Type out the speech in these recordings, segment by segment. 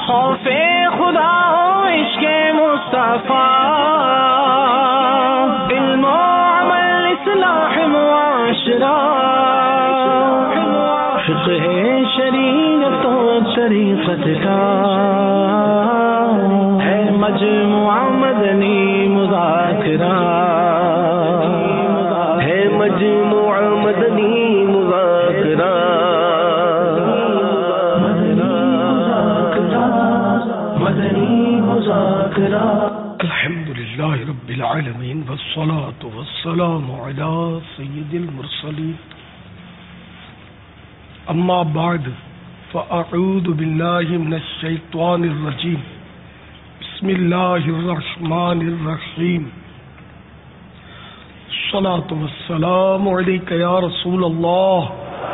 خوف خدا ہو عشق مصطفیٰ، علم و عمل اصلاح معاشرہ، فقہ شریعت و طریقت کا ہے مجموعہ مدنی مذاکرہ، ہے مجموعہ مدنی مذاکرہ، مدنی مذاکرہ۔ الحمدللہ رب العالمین والصلاة والسلام علی سید المرسلین، اما بعد فاعوذ باللہ من الشیطان الرجیم، بسم اللہ الرحمن الرحیم، الصلاة والسلام علیک یا رسول اللہ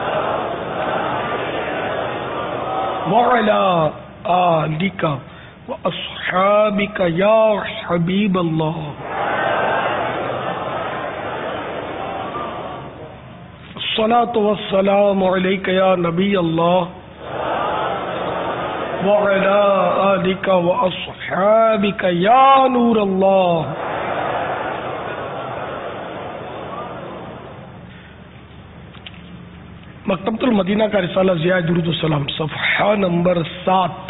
وعلی آلک واصحابک یا حبیب اللہ، الصلاة والسلام علیک یا نبی اللہ وعلی آلک واصحابک یا نور اللہ۔ مکتبۃ المدینہ کا رسالہ ضیاء درود و سلام، صفحہ نمبر 7،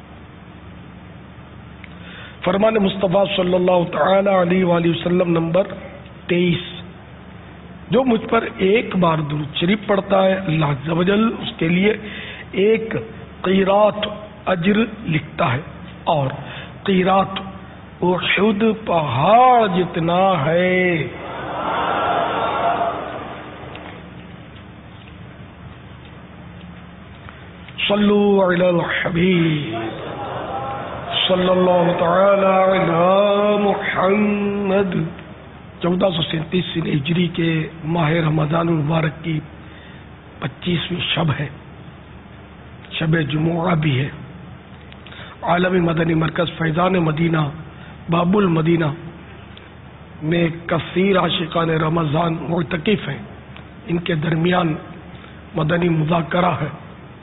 فرمان مصطفیٰ صلی اللہ تعالی علیہ وآلہ وسلم نمبر 23۔ جو مجھ پر ایک بار درود شریف پڑھتا ہے اللہ عز و جل اس کے لیے ایک قیرات اجر لکھتا ہے، اور قیرات احد پہاڑ جتنا ہے۔ صلو علی الحبیب صلی اللہ تعالی علی محمد۔ 1437 ہجری کے ماہ رمضان المبارک کی 25ویں شب ہے، شب جمعہ بھی ہے۔ عالمی مدنی مرکز فیضان مدینہ باب المدینہ میں کثیر عاشقان رمضان معتکف ہیں، ان کے درمیان مدنی مذاکرہ ہے۔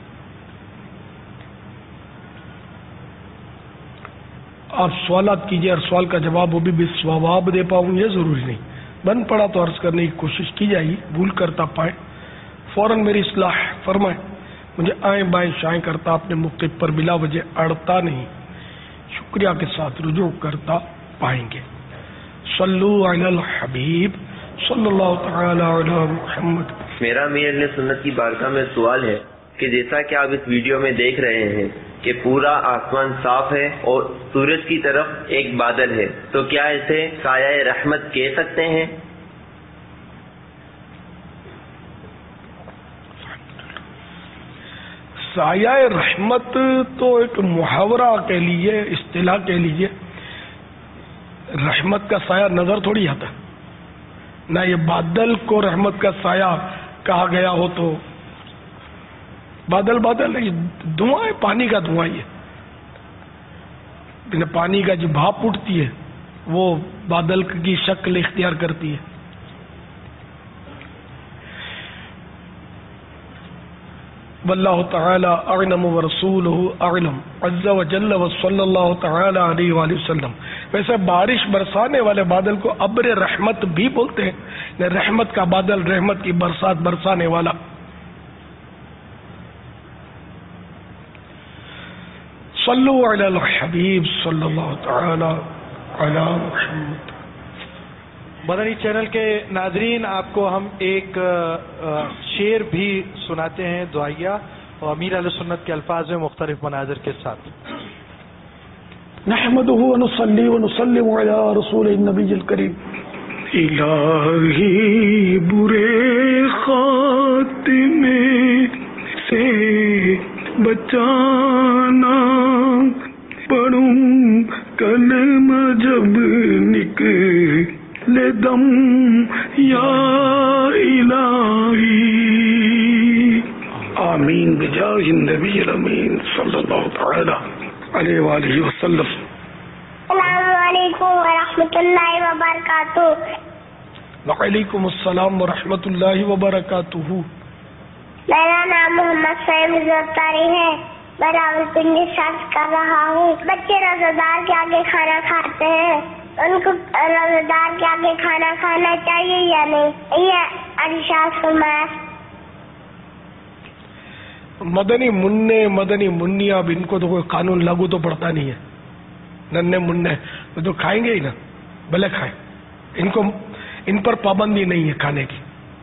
آپ سوالات کیجیے، اور سوال کا جواب وہ بھی بالصواب دے پاؤں یہ ضروری نہیں، بن پڑا تو عرض کرنے کی کوشش کی جائے گی، بھول کرتا پائیں فوراً میری اصلاح فرمائیں، مجھے آئیں بائیں شائیں کرتا اپنے موقف پر بلا وجہ اڑتا نہیں، شکریہ کے ساتھ رجوع کرتا پائیں گے۔ صلو علی الحبیب صلی اللہ تعالی علی محمد۔ میرا امیر اہل سنت کی بارگاہ میں سوال ہے کہ جیسا کہ آپ اس ویڈیو میں دیکھ رہے ہیں کہ پورا آسمان صاف ہے اور سورج کی طرف ایک بادل ہے، تو کیا اسے سایہ رحمت کہہ سکتے ہیں؟ سایہ رحمت تو ایک محاورہ کے لیے، اصطلاح کے لیے، رحمت کا سایہ نظر تھوڑی آتا، نہ یہ بادل کو رحمت کا سایہ کہا گیا ہو، تو بادل بادل نہیں، دھواں ہے، پانی کا دھواں ہی ہے، پانی کا جو بھاپ اٹھتی ہے وہ بادل کی شکل اختیار کرتی ہے۔ واللہ تعالی اعلم ورسولہ اعلم عز وجل وصلی اللہ تعالی علیہ وآلہ وسلم۔ ویسے بارش برسانے والے بادل کو ابر رحمت بھی بولتے ہیں، رحمت کا بادل، رحمت کی برسات برسانے والا۔ صلو علی الحبیب صلی اللہ تعالی علی محمد۔ مدنی چینل کے ناظرین، آپ کو ہم ایک شعر بھی سناتے ہیں دعائیہ، اور امیر اہل سنت کے الفاظ میں مختلف مناظر کے ساتھ۔ نحمدہ ونصلی ونسلم علی رسول النبی الکریم۔ الہی برے خاتمے سے بچانا، پڑھوں کلمہ جب نکلے دم یا الہی، آمین بجاہ النبی الامین صلی اللہ تعالی علیہ وآلہ وسلم۔ السلام علیکم ورحمۃ اللہ وبرکاتہ۔ وعلیکم السلام ورحمۃ اللہ وبرکاتہ۔ میرا نام محمد سعید زرتاری ہے، میں راولپنڈی سرچ کر رہا ہوں. بچے روزہ کے آگے کھانا کھاتے ہیں, ان کو روزہ کے آگے کھانا کھانا چاہیے یا نہیں؟ یہ ارشاد فرمایا. مدنی منع مدنی منیا، اب ان کو تو کوئی قانون لاگو تو پڑتا نہیں ہے. ننے منع وہ تو کھائیں گے ہی نا، بھلے کھائیں. ان پر پابندی نہیں ہے کھانے کی.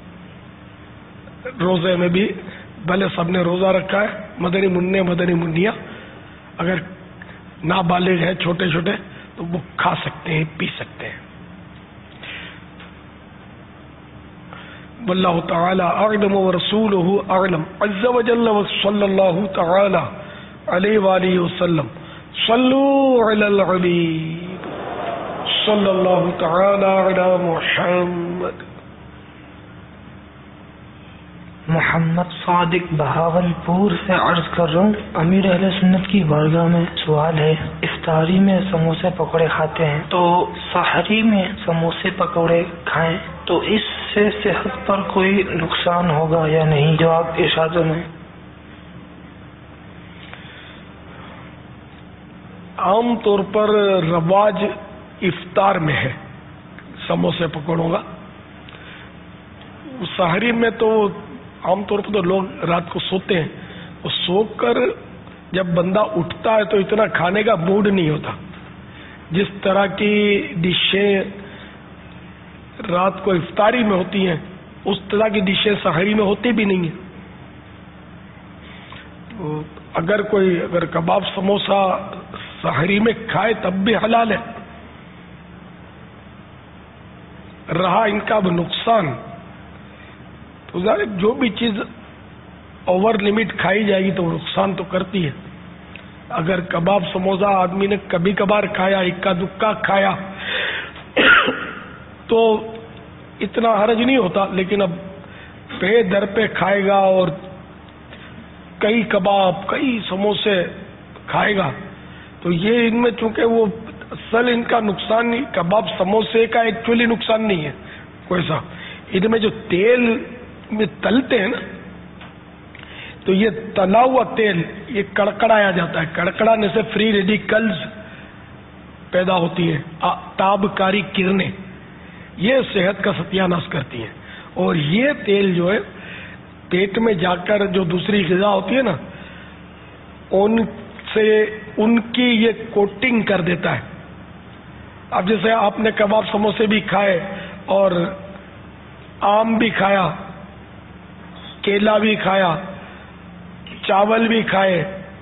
روزے میں بھی بھلے سب نے روزہ رکھا ہے، مدنی منع مدنی منیا اگر نابالغ ہے چھوٹے چھوٹے تو وہ کھا سکتے ہیں، پی سکتے ہیں. واللہ تعالی اعلم ورسولہ اعلم عز وجل وصلی اللہ تعالی علیہ وآلہ وسلم. صلوا علی الحبیب صلی اللہ تعالی علی محمد. محمد صادق بہاول پور سے عرض کر رہا ہوں، امیر اہل سنت کی بارگاہ میں سوال ہے، افطاری میں سموسے پکوڑے کھاتے ہیں تو سحری میں سموسے پکوڑے کھائیں تو اس سے صحت پر کوئی نقصان ہوگا یا نہیں؟ جواب ارشاد میں. عام طور پر رواج افطار میں ہے سموسے پکوڑوں کا. سحری میں تو عام طور پر تو لوگ رات کو سوتے ہیں، وہ سو کر جب بندہ اٹھتا ہے تو اتنا کھانے کا موڈ نہیں ہوتا. جس طرح کی ڈشیں رات کو افطاری میں ہوتی ہیں اس طرح کی ڈشیں سحری میں ہوتی بھی نہیں ہیں. تو اگر کباب سموسا سحری میں کھائے تب بھی حلال ہے. رہا ان کا اب نقصان، تو ظاہر جو بھی چیز اوور لمٹ کھائی جائے گی تو نقصان تو کرتی ہے. اگر کباب سموسا آدمی نے کبھی کبھار کھایا، اکا دکا کھایا تو اتنا حرج نہیں ہوتا. لیکن اب پہ در پہ کھائے گا اور کئی کباب کئی سموسے کھائے گا تو یہ ان میں چونکہ وہ اصل ان کا نقصان نہیں، کباب سموسے کا ایکچولی نقصان نہیں ہے کوئی سا. ان میں جو تیل میں تلتے ہیں نا تو یہ تلا ہوا تیل یہ کڑکڑایا جاتا ہے. کڑکڑانے سے فری ریڈیکلز پیدا ہوتی ہیں، تابکاری کرنیں، یہ صحت کا ستیہ ناش کرتی ہیں. اور یہ تیل جو ہے پیٹ میں جا کر جو دوسری غذا ہوتی ہے نا ان سے ان کی یہ کوٹنگ کر دیتا ہے. اب جیسے آپ نے کباب سموسے بھی کھائے اور آم بھی کھایا، کیلا بھی کھایا، چاول بھی کھائے،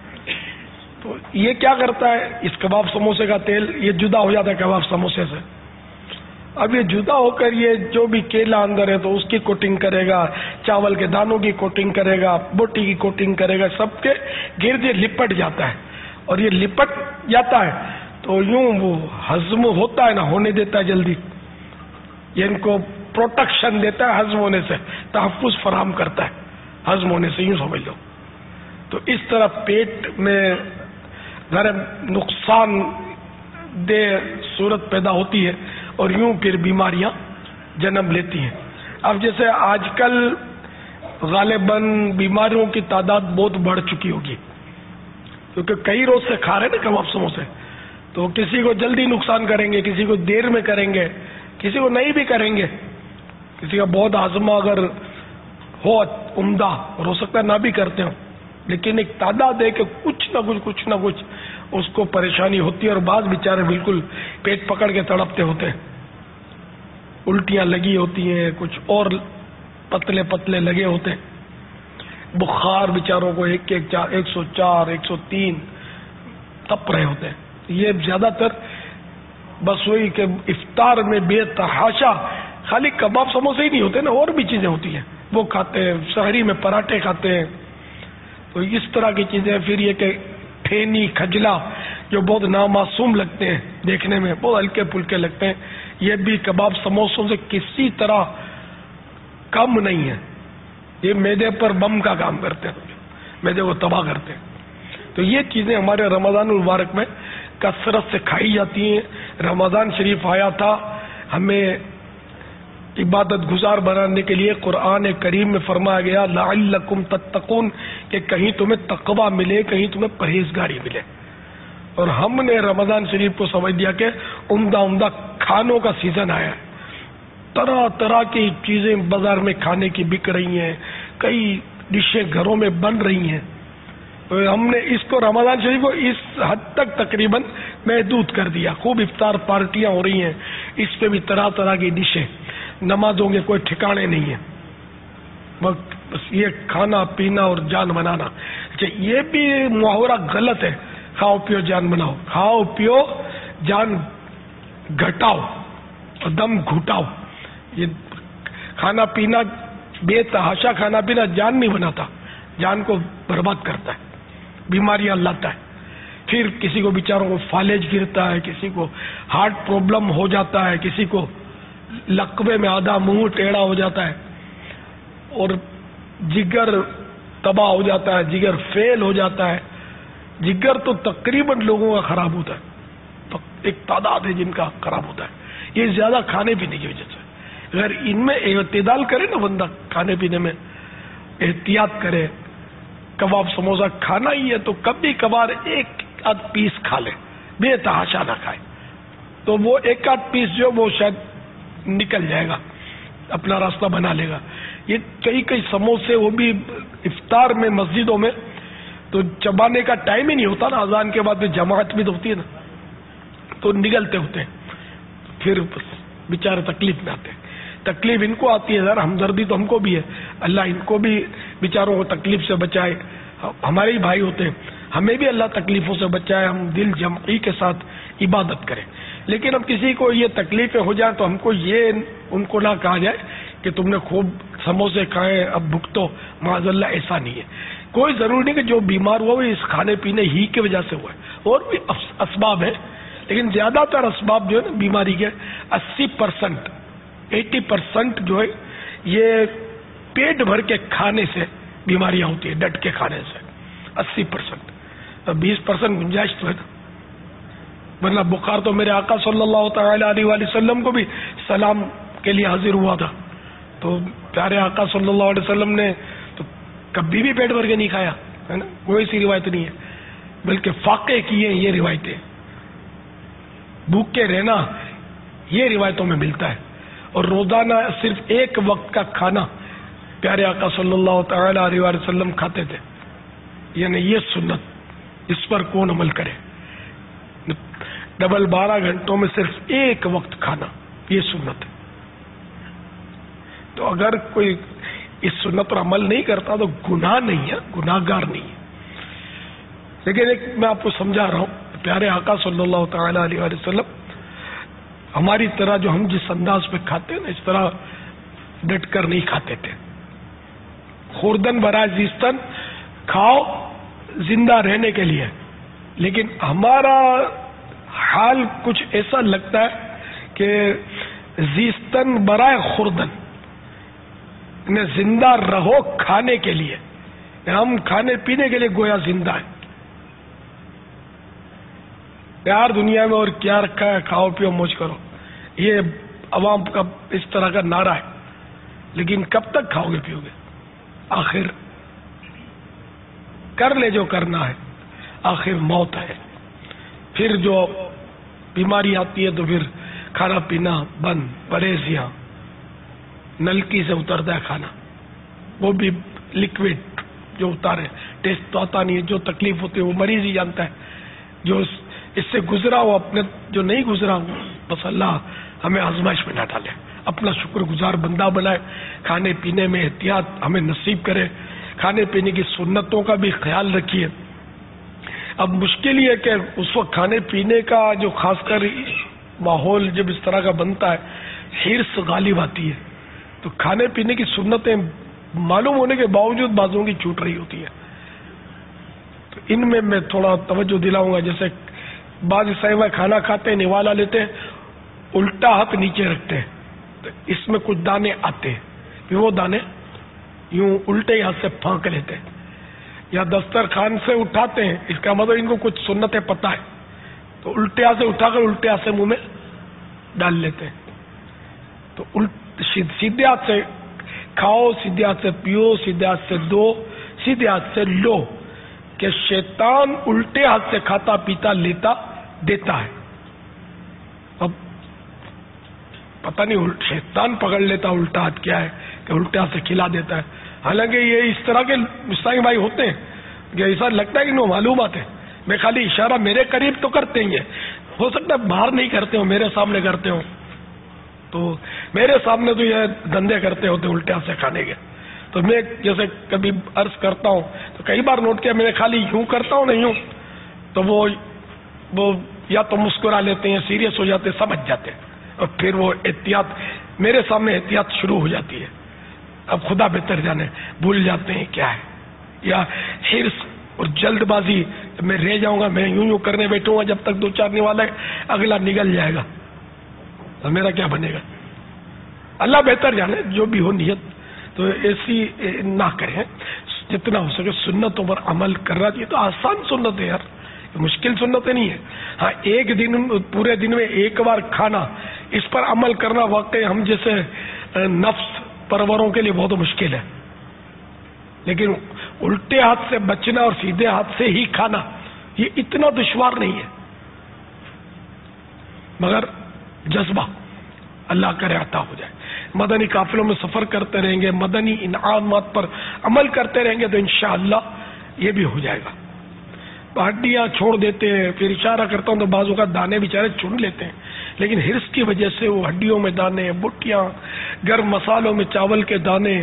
تو یہ کیا کرتا ہے اس کباب سموسے کا تیل یہ جدا ہو جاتا ہے کباب سموسے سے. اب یہ جدا ہو کر یہ جو بھی کیلا اندر ہے تو اس کی کوٹنگ کرے گا، چاول کے دانوں کی کوٹنگ کرے گا، بوٹی کی کوٹنگ کرے گا، سب کے گرد یہ لپٹ جاتا ہے. اور یہ لپٹ جاتا ہے تو یوں وہ ہضم ہوتا ہے نہ ہونے دیتا ہے جلدی. یہ ان کو پروٹیکشن دیتا ہے، ہضم ہونے سے تحفظ فراہم کرتا ہے، ہضم ہونے سے یوں سمجھ لو. تو اس طرح پیٹ میں ذرا نقصان دہ صورت پیدا ہوتی ہے اور یوں پھر بیماریاں جنم لیتی ہیں. اب جیسے آج کل غالباً بیماریوں کی تعداد بہت بڑھ چکی ہوگی کیونکہ کئی روز سے کھا رہے ہیں نا کباب سموسے، تو کسی کو جلدی نقصان کریں گے، کسی کو دیر میں کریں گے، کسی کو نہیں بھی کریں گے. کسی کا بہت ہاضمہ اگر ہو عمدہ اور ہو سکتا ہے نہ بھی کرتے ہوں، لیکن ایک تعداد ہے کہ کچھ نہ کچھ اس کو پریشانی ہوتی ہے. اور بعض بیچارے بالکل پیٹ پکڑ کے تڑپتے ہوتے ہیں، الٹیاں لگی ہوتی ہیں، کچھ اور پتلے پتلے لگے ہوتے ہیں، بخار بیچاروں کو 104 103 تپ رہے ہوتے ہیں. یہ زیادہ تر بس وہی کہ افطار میں بے تحاشا خالی کباب سموسے ہی نہیں ہوتے نا، اور بھی چیزیں ہوتی ہیں وہ کھاتے ہیں. سحری میں پراٹھے کھاتے ہیں، تو اس طرح کی چیزیں. پھر یہ کہ ٹھینی کھجلا جو بہت نامعصوم لگتے ہیں دیکھنے میں، بہت ہلکے پھلکے لگتے ہیں، یہ بھی کباب سموسوں سے کسی طرح کم نہیں ہے. یہ میدے پر بم کا کام کرتے ہیں، میدے کو تباہ کرتے ہیں. تو یہ چیزیں ہمارے رمضان المبارک میں کثرت سے کھائی جاتی ہیں. رمضان شریف آیا تھا، ہمیں عبادت گزار بنانے کے لیے قرآن کریم میں فرمایا گیا لعلکم تتقون کہ کہیں تمہیں تقوی ملے، کہیں تمہیں پرہیزگاری ملے. اور ہم نے رمضان شریف کو سمجھ دیا کہ عمدہ عمدہ کھانوں کا سیزن آیا ہے، طرح طرح کی چیزیں بازار میں کھانے کی بک رہی ہیں، کئی ڈشیں گھروں میں بن رہی ہیں. تو ہم نے اس کو رمضان شریف کو اس حد تک تقریباً محدود کر دیا. خوب افطار پارٹیاں ہو رہی ہیں، اس پہ بھی طرح طرح کی ڈشیں، نمازوں کے کوئی ٹھکانے نہیں ہیں، بس یہ کھانا پینا اور جان بنانا. اچھا یہ بھی محاورہ غلط ہے، کھاؤ پیو جان بناؤ. کھاؤ پیو جان گھٹاؤ اور دم گھٹاؤ. یہ کھانا پینا بے تحاشا کھانا پینا جان نہیں بناتا، جان کو برباد کرتا ہے، بیماریاں لاتا ہے. پھر کسی کو بیچاروں کو فالج گرتا ہے، کسی کو ہارٹ پرابلم ہو جاتا ہے، کسی کو لقوے میں آدھا منہ ٹیڑھا ہو جاتا ہے، اور جگر تباہ ہو جاتا ہے، جگر فیل ہو جاتا ہے. جگر تو تقریباً لوگوں کا خراب ہوتا ہے، تو ایک تعداد ہے جن کا خراب ہوتا ہے. یہ زیادہ کھانے پینے کی وجہ سے. اگر ان میں اعتدال کرے نا بندہ، کھانے پینے میں احتیاط کرے، کباب سموسہ کھانا ہی ہے تو کبھی کبھار ایک آدھ پیس کھا لے، بے تحاشا نہ کھائے، تو وہ ایک آدھ پیس جو وہ شاید نکل جائے گا، اپنا راستہ بنا لے گا. یہ کئی سموسے، وہ بھی افطار میں مسجدوں میں تو چبانے کا ٹائم ہی نہیں ہوتا نا، اذان کے بعد جماعت بھی تو ہوتی ہے نا، تو نگلتے ہوتے ہیں، پھر بیچارے تکلیف میں آتے ہیں. تکلیف ان کو آتی ہے ذرا، ہمدردی تو ہم کو بھی ہے، اللہ ان کو بھی بیچاروں کو تکلیف سے بچائے. ہمارے ہی بھائی ہوتے ہیں، ہمیں بھی اللہ تکلیفوں سے بچائے، ہم دل جمعی کے ساتھ عبادت کریں. لیکن اب کسی کو یہ تکلیفیں ہو جائیں تو ہم کو یہ ان کو نہ کہا جائے کہ تم نے خوب سموسے کھائے اب بھگتو، معاذ اللہ، ایسا نہیں ہے. کوئی ضروری نہیں کہ جو بیمار ہوا وہ اس کھانے پینے ہی کی وجہ سے ہوا ہے، اور بھی اسباب ہیں، لیکن زیادہ تر اسباب جو ہے نا بیماری کے 80% جو ہے یہ پیٹ بھر کے کھانے سے بیماریاں ہوتی ہیں، ڈٹ کے کھانے سے 80%. 20% گنجائش تو ہے نا، ورنہ بخار تو میرے آقا صلی اللہ تعالی علیہ وآلہ وسلم کو بھی سلام کے لیے حاضر ہوا تھا، تو پیارے آقا صلی اللہ علیہ وسلم نے تو کبھی بھی پیٹ بھر کے نہیں کھایا ہے نا، کوئی سی روایت نہیں ہے، بلکہ فاقے کیے یہ روایتیں، بھوکے رہنا یہ روایتوں میں ملتا ہے. اور روزانہ صرف ایک وقت کا کھانا پیارے آقا صلی اللہ تعالی علیہ وآلہ وسلم کھاتے تھے. یعنی یہ سنت، اس پر کون عمل کرے؟ ڈبل 12 گھنٹوں میں صرف ایک وقت کھانا، یہ سنت ہے. تو اگر کوئی اس سنت پر عمل نہیں کرتا تو گناہ نہیں ہے، گناہ گار نہیں ہے. لیکن ایک میں آپ کو سمجھا رہا ہوں، پیارے آقا صلی اللہ تعالی علیہ وآلہ وسلم ہماری طرح جو ہم جس انداز پہ کھاتے ہیں نا، اس طرح ڈٹ کر نہیں کھاتے تھے. خوردن برائے زیستن، کھاؤ زندہ رہنے کے لیے. لیکن ہمارا حال کچھ ایسا لگتا ہے کہ زیستن برائے خوردن، زندہ رہو کھانے کے لیے، ہم کھانے پینے کے لیے گویا زندہ ہیں. یار دنیا میں اور کیا رکھا ہے، کھاؤ پیو موج کرو، یہ عوام کا اس طرح کا نعرہ ہے. لیکن کب تک کھاؤ گے پیو گے؟ آخر کر لے جو کرنا ہے، آخر موت ہے. پھر جو بیماری آتی ہے تو پھر کھانا پینا بند، پرہیزیاں، نلکی سے اترتا ہے کھانا، وہ بھی لکوڈ جو اتارے، ٹیسٹ تو آتا نہیں ہے. جو تکلیف ہوتی ہے وہ مریض ہی جانتا ہے، جو اس سے گزرا ہو، اپنے جو نہیں گزرا ہو، بس اللہ ہمیں آزمائش میں نہ ڈالے، اپنا شکر گزار بندہ بنائے. کھانے پینے میں احتیاط ہمیں نصیب کرے، کھانے پینے کی سنتوں کا بھی خیال رکھیے. اب مشکل یہ ہے کہ اس وقت کھانے پینے کا جو خاص کر ماحول جب اس طرح کا بنتا ہے، حرص غالب آتی ہے، تو کھانے پینے کی سنتیں معلوم ہونے کے باوجود بعضوں کی چھوٹ رہی ہوتی ہے. تو ان میں میں تھوڑا توجہ دلاؤں گا. جیسے بعض صاحب کھانا کھاتے ہیں، نوالا لیتے ہیں، الٹا ہاتھ نیچے رکھتے ہیں، تو اس میں کچھ دانے آتے ہیں، پھر وہ دانے یوں الٹے ہاتھ سے پھانک لیتے ہیں، یا دسترخوان سے اٹھاتے ہیں. اس کا مطلب ان کو کچھ سنتیں پتہ ہے، تو الٹے ہاتھ سے اٹھا کر الٹے ہاتھ سے منہ میں ڈال لیتے ہیں. تو सीधे हाथ से खाओ, सीधे हाथ से पियो, सीधे हाथ से दो, सीधे हाथ से लो, कि शैतान उल्टे हाथ से खाता पीता लेता देता है। अब पता नहीं शैतान पकड़ लेता उल्टा हाथ क्या है कि उल्टे हाथ से खिला देता है। हालांकि ये इस तरह के मुस्ताहिम भाई होते हैं कि ऐसा लगता है कि नो मालूम बात है, मैं खाली इशारा मेरे करीब तो करते ही है, हो सकता है बाहर नहीं करते हो, मेरे सामने करते हो, तो मेरे सामने तो ये धंधे करते होते उल्टे हाथ से खाने के। तो मैं जैसे कभी अर्ज करता हूँ तो कई बार नोट किया, मैंने खाली यूं करता हूँ नहीं यूं, तो वो या तो मुस्कुरा लेते हैं, सीरियस हो जाते, समझ जाते हैं, और फिर वो एहतियात मेरे सामने एहतियात शुरू हो जाती है। अब खुदा बेहतर जाने, भूल जाते हैं क्या है, या हिर्स और जल्दबाजी, मैं रह जाऊंगा, मैं यूं यूं करने बैठूंगा जब तक दो चार वाला है, अगला निकल जाएगा तो मेरा क्या बनेगा। अल्लाह बेहतर जाने, जो भी हो नियत, तो ऐसी ना करें, जितना हो सके सुन्नतों पर अमल करना चाहिए। तो आसान सुन्नत है यार, मुश्किल सुन्नत नहीं है। हाँ, एक दिन पूरे दिन में एक बार खाना, इस पर अमल करना वाकई हम जैसे नफ्स परवरों के लिए बहुत मुश्किल है, लेकिन उल्टे हाथ से बचना और सीधे हाथ से ही खाना ये इतना दुश्वार नहीं है, मगर जज्बा अल्लाह करे अता हो जाए। मदनी काफिलों में सफर करते रहेंगे, मदनी इनामात पर अमल करते रहेंगे तो इंशाअल्लाह ये भी हो जाएगा। हड्डियां छोड़ देते हैं, फिर इशारा करता हूं तो बाजू का दाने बेचारे चुन लेते हैं, लेकिन हिर्स की वजह से वो हड्डियों में दाने, बुट्टियां, गर्म मसालों में चावल के दाने,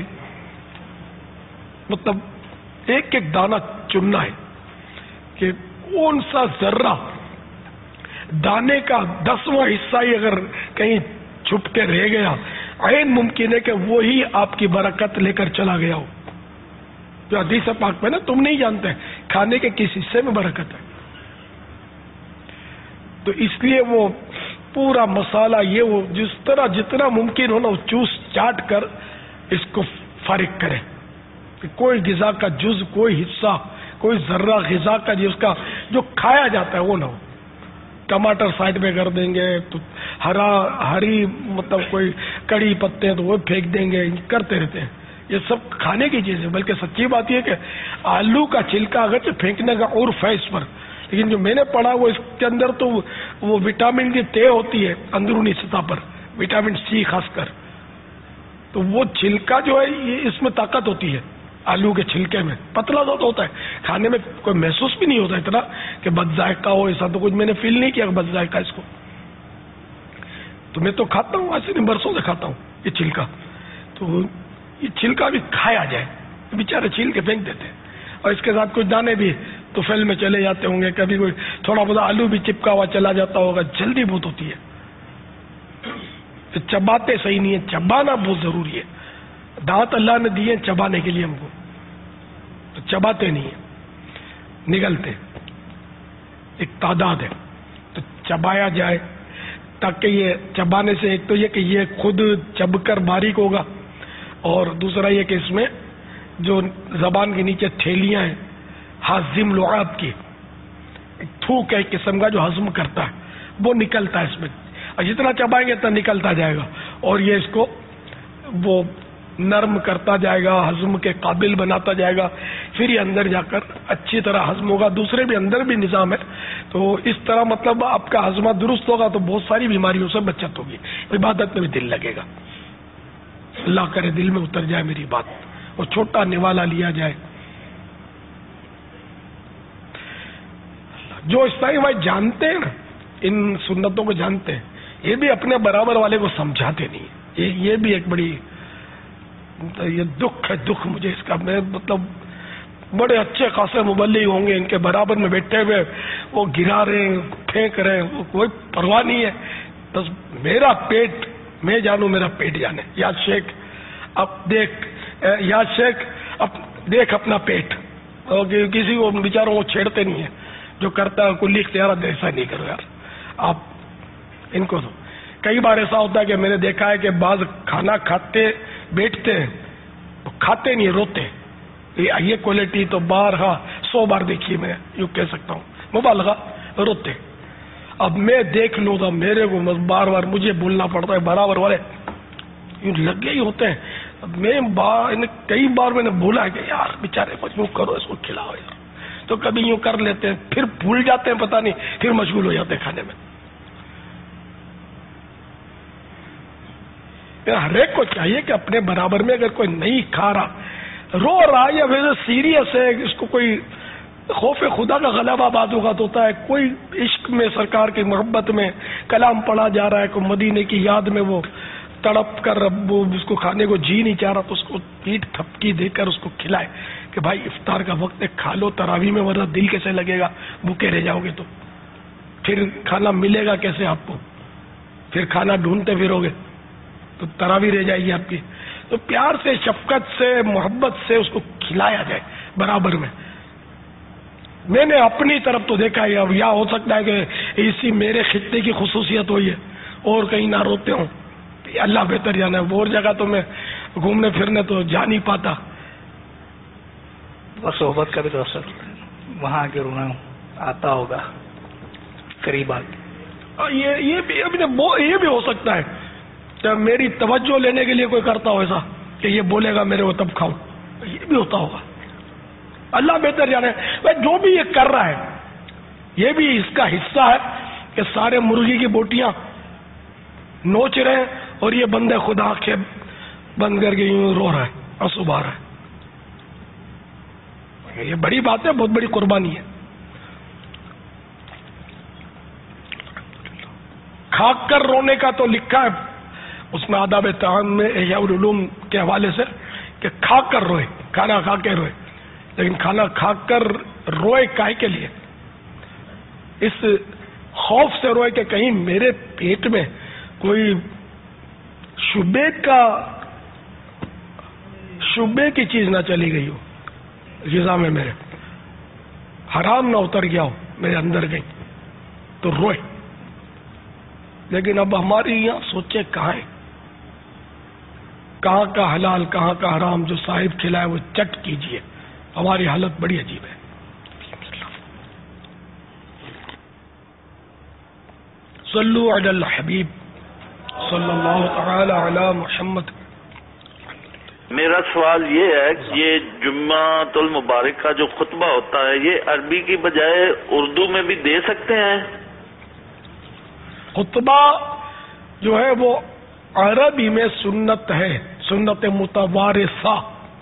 मतलब एक एक दाना चुनना है कि कौन सा जर्रा दाने का 10वां हिस्सा ही अगर कहीं छुप के रह गया, ऐन मुमकिन है कि वो ही आपकी बरकत लेकर चला गया हो। जो हदीस पाक में ना, तुम नहीं जानते खाने के किस हिस्से में बरकत है, तो इसलिए वो पूरा मसाला ये वो जिस तरह जितना मुमकिन हो ना, वो चूस चाट कर इसको फारिग करे कि कोई गिजा का जुज, कोई हिस्सा, कोई जर्रा गिजा का जिसका जो खाया जाता है वो ना हो। टमाटर साइड में कर देंगे, तो हरी मतलब कोई कड़ी पत्ते हैं तो वो फेंक देंगे, करते रहते हैं। ये सब खाने की चीज है, बल्कि सच्ची बात यह कि आलू का छिलका अगर फेंकने का उर्फ है इस पर, लेकिन जो मैंने पढ़ा वो इसके अंदर तो वो विटामिन की तय होती है अंदरूनी सतह पर, विटामिन सी खासकर, तो वो छिलका जो है ये इसमें ताकत होती है। आलू के छिलके में पतला तो होता है, खाने में कोई महसूस भी नहीं होता इतना कि बदजायका हो, ऐसा तो कुछ मैंने फील नहीं किया बदजायका इसको। तो मैं तो खाता हूँ, ऐसे नहीं बरसों से खाता हूँ ये छिलका, तो ये छिलका भी खाया जाए, बेचारे छील के फेंक देते हैं, और इसके साथ कुछ दाने भी तो फैल में चले जाते होंगे, कभी कोई थोड़ा बहुत आलू भी चिपका हुआ चला जाता होगा, जल्दी बहुत होती है। तो चबाते सही नहीं है, चबाना बहुत जरूरी है। दांत अल्लाह ने दिए चबाने के लिए हमको, तो चबाते नहीं है, निगलते, एक तादाद है, तो चबाया जाए ताकि ये चबाने से एक तो ये कि ये खुद चबकर बारीक होगा, और दूसरा ये कि इसमें जो जबान के नीचे थैलियां हैं हाजिम लुआब की, थूक एक किस्म का जो हजम करता है वो निकलता है इसमें, और जितना चबाएंगे इतना निकलता जाएगा, और ये इसको वो नर्म करता जाएगा, हजम के काबिल बनाता जाएगा, फिर ये अंदर जाकर अच्छी तरह हजम होगा। दूसरे भी अंदर भी निजाम है, तो इस तरह मतलब आपका हजमा दुरुस्त होगा तो बहुत सारी बीमारियों से बचत होगी, इबादत में भी दिल लगेगा। अल्लाह करे दिल में उतर जाए मेरी बात, और छोटा निवाला लिया जाए। जो इस्लामी भाई जानते हैं ना, इन सुन्नतों को जानते हैं, ये भी अपने बराबर वाले को समझाते नहीं। ये भी एक बड़ी ये दुख है, दुख मुझे इसका। मैं मतलब बड़े अच्छे खासे मुबल्लिग होंगे, इनके बराबर में बैठे हुए वो गिरा रहे हैं, फेंक रहे हैं, वो कोई परवाह नहीं है, बस मेरा पेट मैं जानू, मेरा पेट जाने। या शेख अब देख, या शेख अब देख अपना पेट, और किसी को बेचारों को छेड़ते नहीं है, जो करता है कुछ लिखते यार ऐसा नहीं करो यार आप इनको। तो कई बार ऐसा होता है कि मैंने देखा है कि बाज खाना खाते बैठते हैं तो खाते नहीं, रोते। ये क्वालिटी तो 100 बार देखी, मैं यूँ कह सकता हूँ, मुबालगा, रोते। अब मैं देख लूँ तो मेरे को बार बार मुझे बोलना पड़ता है बराबर वाले یوں لگے ہی ہوتے ہیں. کئی بار میں نے بولا ہے کہ یار بیچارے کو یوں کرو، اس کو کھلاؤ یار، تو کبھی یوں کر لیتے ہیں، پھر بھول جاتے ہیں، پتہ نہیں، پھر مشغول ہو جاتے ہیں کھانے میں. ہر ایک کو چاہیے کہ اپنے برابر میں اگر کوئی نہیں کھا رہا، رو رہا ہے یا پھر سیریس ہے، اس کو کوئی خوف خدا کا غلبہ بعض اوقات ہوتا ہے، کوئی عشق میں سرکار کی محبت میں کلام پڑھا جا رہا ہے، کوئی مدینے کی یاد میں وہ تڑپ کر وہ اس کو کھانے کو جی نہیں چاہ رہا، تو اس کو پیٹ تھپکی دے کر اس کو کھلائے کہ بھائی افطار کا وقت ہے، کھا لو تراویح میں، ورنہ دل کیسے لگے گا، بھوکے رہ جاؤ گے تو پھر کھانا ملے گا کیسے آپ کو، پھر کھانا ڈھونڈتے پھرو گے تو تراویح رہ جائے گی آپ کی. تو پیار سے، شفقت سے، محبت سے اس کو کھلایا جائے برابر میں. میں نے اپنی طرف تو دیکھا ہے، اب یا ہو سکتا ہے کہ اسی میرے خطے کی خصوصیت ہوئی ہے اور کہیں نہ روتے ہوں، اللہ بہتر جانا ہے. اور جگہ تو میں گھومنے پھرنے تو جا نہیں پاتا. بس صحبت کا بھی تو اثر وہاں کے رونا آتا ہوگا قریب آ. یہ بھی ہو سکتا ہے کہ میری توجہ لینے کے لیے کوئی کرتا ہو ایسا کہ یہ بولے گا میرے کو تب کھاؤں، یہ بھی ہوتا ہوگا. اللہ بہتر جانے. جو بھی یہ کر رہا ہے یہ بھی اس کا حصہ ہے کہ سارے مرغی کی بوٹیاں نوچ رہے ہیں اور یہ بندے خدا آنکھیں بند کر کے یوں رو رہا ہے، آنسو بہا رہا ہے. یہ بڑی بات ہے، بہت بڑی قربانی ہے. کھا کر رونے کا تو لکھا ہے اس میں آداب طعام میں احیاء العلوم کے حوالے سے کہ کھا کر روئے، کھانا کھا کے روئے. لیکن کھانا کھا کر روئے کائے کے لیے؟ اس خوف سے روئے کہ کہیں میرے پیٹ میں کوئی شبے کی چیز نہ چلی گئی ہو، غذا میں میرے حرام نہ اتر گیا ہو میرے اندر گئی، تو روئے. لیکن اب ہماری یہاں سوچے کہاں ہے، کہاں کا حلال کہاں کا حرام، جو صاحب کھلائے وہ چٹ کیجئے. ہماری حالت بڑی عجیب ہے. صلو علی الحبیب صلی اللہ تعالی علی محمد. میرا سوال یہ ہے کہ یہ جمعۃ المبارک کا جو خطبہ ہوتا ہے یہ عربی کی بجائے اردو میں بھی دے سکتے ہیں؟ خطبہ جو ہے وہ عربی میں سنت ہے، سنت متوارثہ،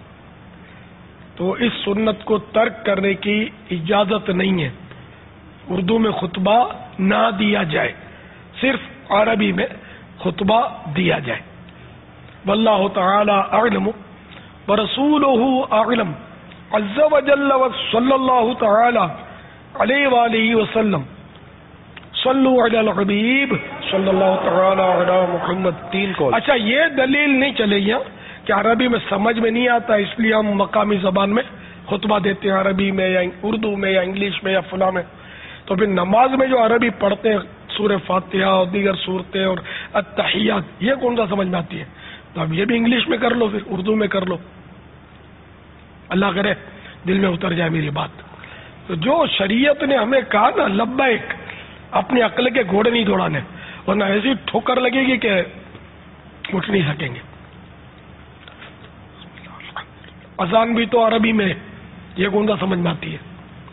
تو اس سنت کو ترک کرنے کی اجازت نہیں ہے. اردو میں خطبہ نہ دیا جائے، صرف عربی میں خطبہ دیا جائے. واللہ تعالی اعلم ورسولہ اعلم عز وجل وصلی اللہ تعالی علیہ وآلہ وسلم. صلو علی الحبیب صلی اللہ تعالی علی محمد. 3 کال. اچھا، یہ دلیل نہیں چلے گی کہ عربی میں سمجھ میں نہیں آتا اس لیے ہم مقامی زبان میں خطبہ دیتے ہیں، عربی میں یا اردو میں یا انگلش میں یا فلاں میں. تو پھر نماز میں جو عربی پڑھتے ہیں، سورہ فاتحہ اور دیگر صورتیں اور التحیات، یہ کون سا سمجھ میں آتی ہے؟ تو اب یہ بھی انگلش میں کر لو، پھر اردو میں کر لو. اللہ کرے دل میں اتر جائے میری بات. تو جو شریعت نے ہمیں کہا نا، لبیک، اپنی عقل کے گھوڑے نہیں دوڑانے، ورنہ ایسی ٹھوکر لگے گی کہ اٹھ نہیں سکیں گے. اذان بھی تو عربی میں، یہ کون سا سمجھ میں آتی ہے؟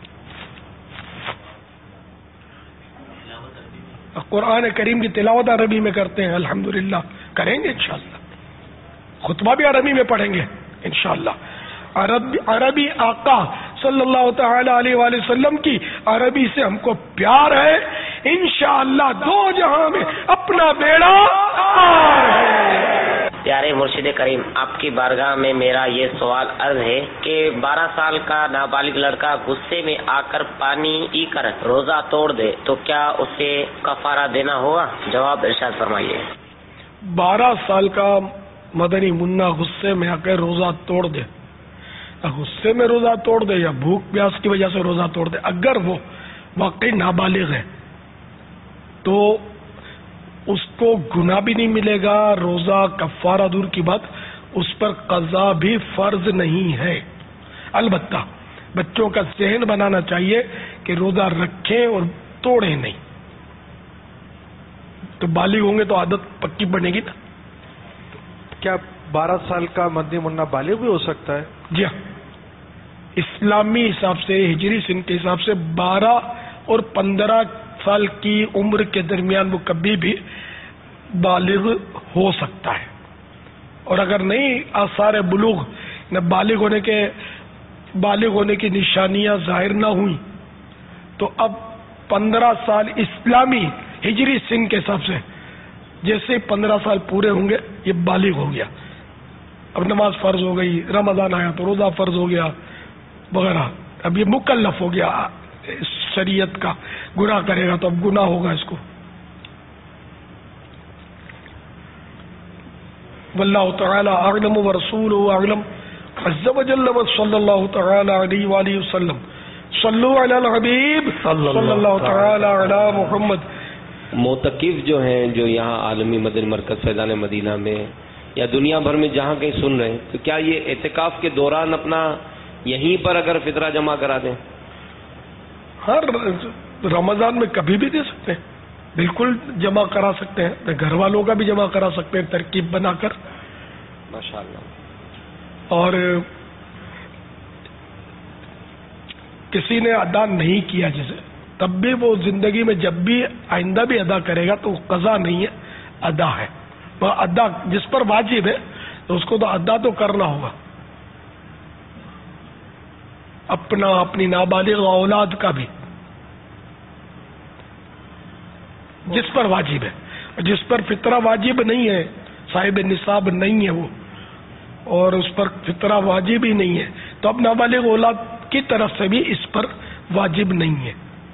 قرآن کریم کی تلاوت عربی میں کرتے ہیں، الحمدللہ کریں گے انشاءاللہ. خطبہ بھی عربی میں پڑھیں گے انشاءاللہ. عربی آقا صلی اللہ تعالی علیہ وآلہ وسلم کی عربی سے ہم کو پیار ہے. انشاءاللہ دو جہاں میں اپنا بیڑا پار ہے. پیارے مرشد کریم، آپ کی بارگاہ میں میرا یہ سوال عرض ہے کہ 12 سال کا نابالغ لڑکا غصے میں آ کر پانی پی کر روزہ توڑ دے تو کیا اسے کفارہ دینا ہوگا؟ جواب ارشاد فرمائیے. 12 سال کا مدنی منا غصے میں آ کر روزہ توڑ دے، غصے میں روزہ توڑ دے یا بھوک پیاس کی وجہ سے روزہ توڑ دے، اگر وہ واقعی نابالغ ہے تو اس کو گناہ بھی نہیں ملے گا، روزہ کفارہ دور کی بات، اس پر قضا بھی فرض نہیں ہے. البتہ بچوں کا ذہن بنانا چاہیے کہ روزہ رکھیں اور توڑیں نہیں، تو بالغ ہوں گے تو عادت پکی بنے گی نا. کیا 12 سال کا مدنی منا بالغ بھی ہو سکتا ہے؟ جی ہاں، اسلامی حساب سے، ہجری سن کے حساب سے 12 اور 15 سال کی عمر کے درمیان وہ کبھی بھی بالغ ہو سکتا ہے. اور اگر نہیں آثار بلوغ نہ بالغ ہونے کی نشانیاں ظاہر نہ ہوئیں تو اب 15 سال اسلامی ہجری سن کے حساب سے جیسے 15 سال پورے ہوں گے یہ بالغ ہو گیا. اب نماز فرض ہو گئی، رمضان آیا تو روزہ فرض ہو گیا وغیرہ، اب یہ مکلف ہو گیا، شریعت کا گناہ کرے گا تو اب گناہ ہوگا اس کو. واللہ تعالی اعلم ورسولہ اعلم عز وجل وصلی اللہ تعالی علیہ وآلہ وسلم. صلو علی الحبیب صلی اللہ تعالی علی محمد. معتکف جو ہیں جو یہاں عالمی مدنی مرکز فیضان مدینہ میں یا دنیا بھر میں جہاں کہیں سن رہے ہیں تو کیا یہ اعتکاف کے دوران اپنا یہیں پر اگر فطرہ جمع کرا دیں؟ ہر رمضان میں کبھی بھی دے سکتے ہیں، بالکل جمع کرا سکتے ہیں، گھر والوں کا بھی جمع کرا سکتے ہیں ترکیب بنا کر. ماشاءاللہ. اور کسی نے ادا نہیں کیا جسے، تب بھی وہ زندگی میں جب بھی آئندہ بھی ادا کرے گا تو وہ قضا نہیں ہے، ادا ہے. وہ ادا جس پر واجب ہے تو اس کو تو ادا تو کرنا ہوگا. اپنی نابالغ اولاد کا بھی جس پر واجب ہے، جس پر فطرہ واجب نہیں ہے، صاحب نصاب نہیں ہے وہ، اور اس پر فطرہ واجب ہی نہیں ہے تو اب نابالغ اولاد کی طرف سے بھی اس پر واجب نہیں ہے.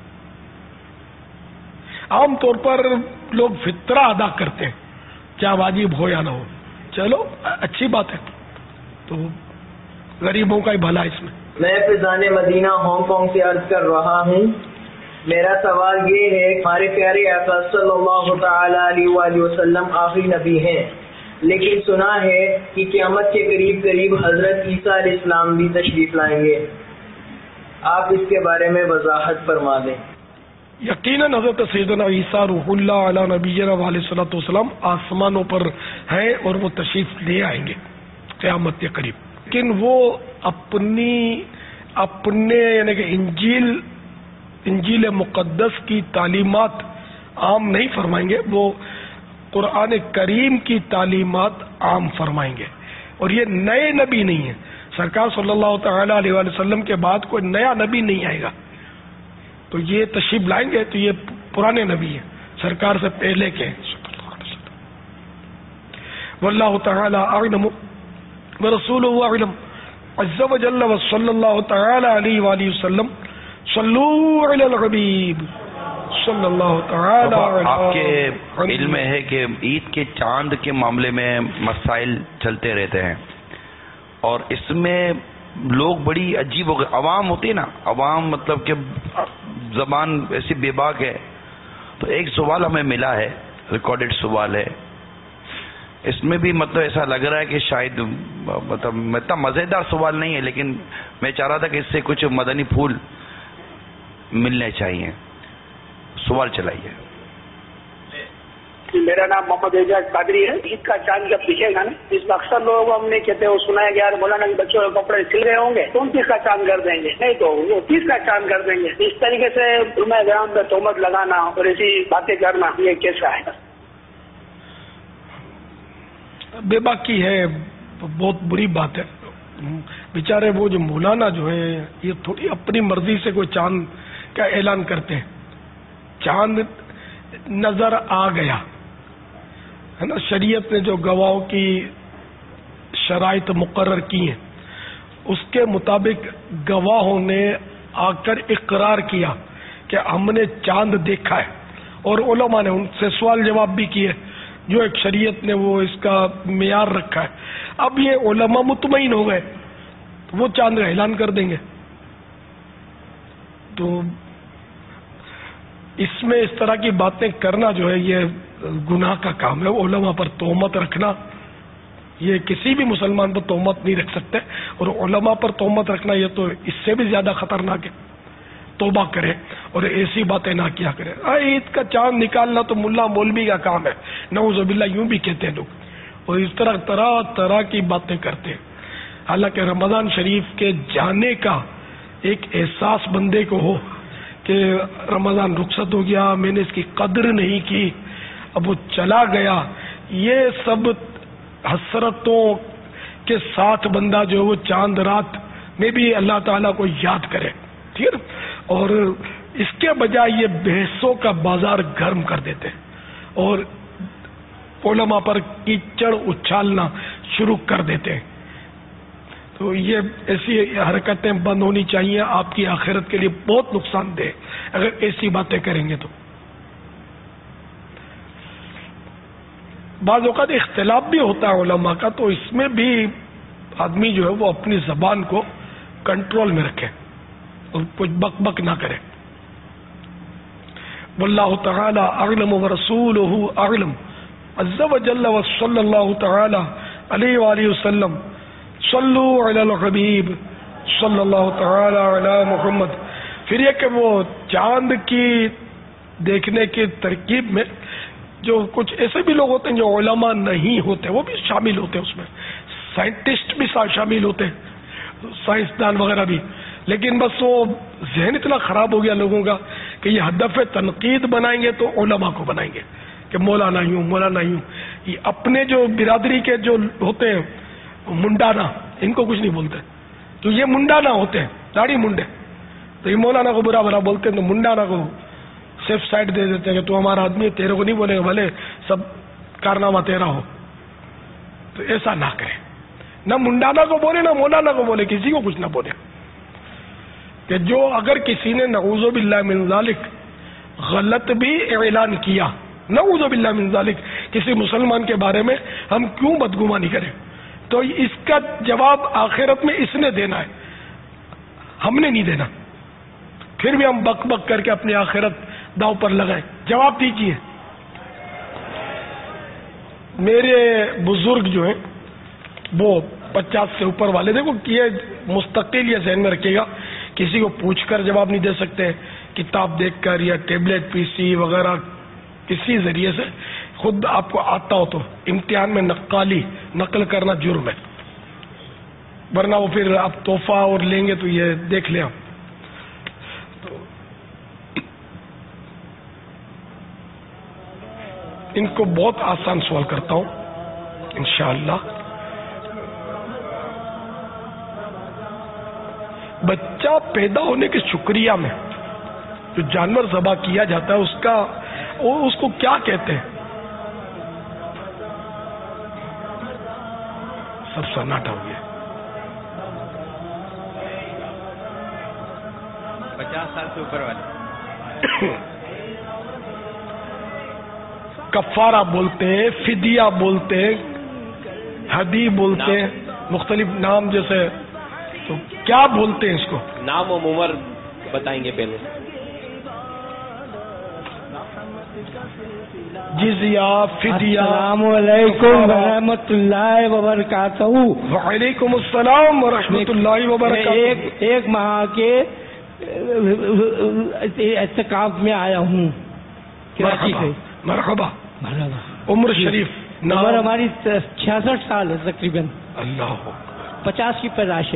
عام طور پر لوگ فطرہ ادا کرتے ہیں کیا واجب ہو یا نہ ہو. چلو اچھی بات ہے، تو غریبوں کا ہی بھلا اس میں. میں فیضان مدینہ ہانگ کانگ سے عرض کر رہا ہوں. میرا سوال یہ ہے، ہمارے پیارے آقا صلی اللہ تعالی علیہ وآلہ وسلم آخری نبی ہیں، لیکن سنا ہے کہ قیامت کے قریب حضرت عیسیٰ علیہ السلام بھی تشریف لائیں گے. آپ اس کے بارے میں وضاحت فرما دیں. یقیناً حضرت سیدنا عیسیٰ روح اللہ علیہ نبینا علیہ الصلوۃ والسلام آسمانوں پر ہیں اور وہ تشریف لے آئیں گے قیامت کے قریب. لیکن وہ اپنے یعنی کہ انجیل مقدس کی تعلیمات عام نہیں فرمائیں گے، وہ قرآن کریم کی تعلیمات عام فرمائیں گے. اور یہ نئے نبی نہیں ہیں، سرکار صلی اللہ تعالی علیہ وآلہ وسلم کے بعد کوئی نیا نبی نہیں آئے گا. تو یہ تشریف لائیں گے تو یہ پرانے نبی ہیں، سرکار سے پہلے کے. واللہ تعالی اعلم ورسولہ اعلم عز وجل وصلی اللہ تعالی علیہ وآلہ وسلم. صلو علی الحبیب صلی اللہ تعالی علیہ. آپ کے علم میں ہے کہ عید کے چاند کے معاملے میں مسائل چلتے رہتے ہیں اور اس میں لوگ بڑی عجیب ہو گئے. عوام ہوتی ہے نا، عوام مطلب کہ زبان ایسی بے باک ہے. تو ایک سوال ہمیں ملا ہے، ریکارڈڈ سوال ہے، اس میں بھی مطلب ایسا لگ رہا ہے کہ شاید مطلب اتنا مزیدار سوال نہیں ہے، لیکن میں چاہ رہا تھا کہ اس سے کچھ مدنی پھول ملنے چاہیے. سوال چلائیے. میرا نام محمد اعجاز قادری ہے. عید کا چاند جب دکھے گا نا، اس میں اکثر لوگوں کو ہم نے کہتے ہیں وہ سنا ہے کہ یار مولانا کے بچوں کے کپڑے سل رہے ہوں گے تو 29 کا چاند کر دیں گے، نہیں تو وہ 30 کا چاند کر دیں گے. اس طریقے سے علماء کرام پہ تہمت لگانا اور ایسی باتیں کرنا یہ کیسا ہے؟ بے باکی ہے، بہت بری بات ہے. بیچارے وہ جو مولانا جو ہے یہ تھوڑی اپنی مرضی سے کوئی چاند کا اعلان کرتے ہیں. چاند نظر آ گیا ہے نا، شریعت نے جو گواہوں کی شرائط مقرر کی ہیں اس کے مطابق گواہوں نے آ کر اقرار کیا کہ ہم نے چاند دیکھا ہے، اور علماء نے ان سے سوال جواب بھی کیے جو ایک شریعت نے وہ اس کا معیار رکھا ہے. اب یہ علماء مطمئن ہو گئے تو وہ چاند کا اعلان کر دیں گے. تو اس میں اس طرح کی باتیں کرنا جو ہے یہ گناہ کا کام ہے. علماء پر تہمت رکھنا، یہ کسی بھی مسلمان پر تہمت نہیں رکھ سکتے، اور علماء پر تہمت رکھنا یہ تو اس سے بھی زیادہ خطرناک ہے. توبہ کرے اور ایسی باتیں نہ کیا کرے. عید کا چاند نکالنا تو ملا مولوی کا کام ہے، نعوذ باللہ یوں بھی کہتے ہیں لوگ. اور اس طرح طرح طرح کی باتیں کرتے ہیں. حالانکہ رمضان شریف کے جانے کا ایک احساس بندے کو ہو کہ رمضان رخصت ہو گیا, میں نے اس کی قدر نہیں کی, اب وہ چلا گیا. یہ سب حسرتوں کے ساتھ بندہ جو ہے وہ چاند رات میں بھی اللہ تعالیٰ کو یاد کرے, ٹھیک ہے. اور اس کے بجائے یہ بحثوں کا بازار گرم کر دیتے اور علماء پر کیچڑ اچھالنا شروع کر دیتے ہیں. تو یہ ایسی حرکتیں بند ہونی چاہیے, آپ کی آخرت کے لیے بہت نقصان دہ اگر ایسی باتیں کریں گے. تو بعض اوقات اختلاف بھی ہوتا ہے علماء کا, تو اس میں بھی آدمی جو ہے وہ اپنی زبان کو کنٹرول میں رکھے اور کچھ بک بک نہ کرے. واللہ تعالی اعلم ورسولہ اعلم عز وجل وصلی اللہ تعالی علیہ وآلہ وسلم. صلو علی الحبیب صلی اللہ تعالی علی محمد. پھر یہ کہ وہ چاند کی دیکھنے کی ترکیب میں جو کچھ ایسے بھی لوگ ہوتے ہیں جو علماء نہیں ہوتے, وہ بھی شامل ہوتے ہیں اس میں, سائنٹسٹ بھی شامل ہوتے ہیں, سائنسدان وغیرہ بھی. لیکن بس وہ ذہن اتنا خراب ہو گیا لوگوں کا کہ یہ ہدف تنقید بنائیں گے تو علماء کو بنائیں گے کہ مولانا یوں مولانا یوں. یہ اپنے جو برادری کے جو ہوتے ہیں منڈانا, ان کو کچھ نہیں بولتے, تو یہ منڈانا ہوتے ہیں, داڑھی منڈے, تو یہ مولانا کو برا برا بولتے ہیں, تو منڈانا کو صرف سائڈ دے دیتے ہیں کہ تو ہمارا آدمی, تیرے کو نہیں بولے گا بھلے سب کارنامہ تیرا ہو. تو ایسا نہ کرے, نہ منڈانا کو بولے نہ مولانا کو بولے, کسی کو کچھ نہ بولے. کہ جو اگر کسی نے نعوذ باللہ من ذالک غلط بھی اعلان کیا, نعوذ باللہ من ذالک, کسی مسلمان کے بارے میں ہم کیوں بدگمانی کریں, تو اس کا جواب آخرت میں اس نے دینا ہے, ہم نے نہیں دینا. پھر بھی ہم بک بک کر کے اپنی آخرت داؤ پر لگائیں. جواب دیجیے. میرے بزرگ جو ہیں وہ 50 سے اوپر والے, دیکھو یہ مستقل یہ ذہن میں رکھیے گا, کسی کو پوچھ کر جواب نہیں دے سکتے, کتاب دیکھ کر یا ٹیبلٹ پی سی وغیرہ کسی ذریعے سے. خود آپ کو آتا ہو تو امتحان میں نقل کرنا جرم ہے, ورنہ وہ پھر آپ تحفہ اور لیں گے تو یہ دیکھ لیں آپ. ان کو بہت آسان سوال کرتا ہوں انشاءاللہ. بچہ پیدا ہونے کے شکریہ میں جو جانور ذبح کیا جاتا ہے اس کو کیا کہتے ہیں؟ سب سناٹا ہو گیا. 50 سال سے اوپر والے کفارہ بولتے ہیں, فدیہ بولتے ہیں, ہدی بولتے ہیں, مختلف نام جیسے. تو کیا بولتے ہیں اس کو؟ نام و عمر بتائیں گے پہلے. جزیہ, فدیہ. السلام علیکم ورحمۃ اللہ وبرکاتہ. وعلیکم السلام ورحمۃ اللہ وبرکاتہ. ایک ماہ کے اعتکاف میں آیا ہوں کراچی سے. مرحبا. عمر شریف. عمر ہماری 66 سال ہے تقریباً. اللہ 50 کی پیدائش ہے,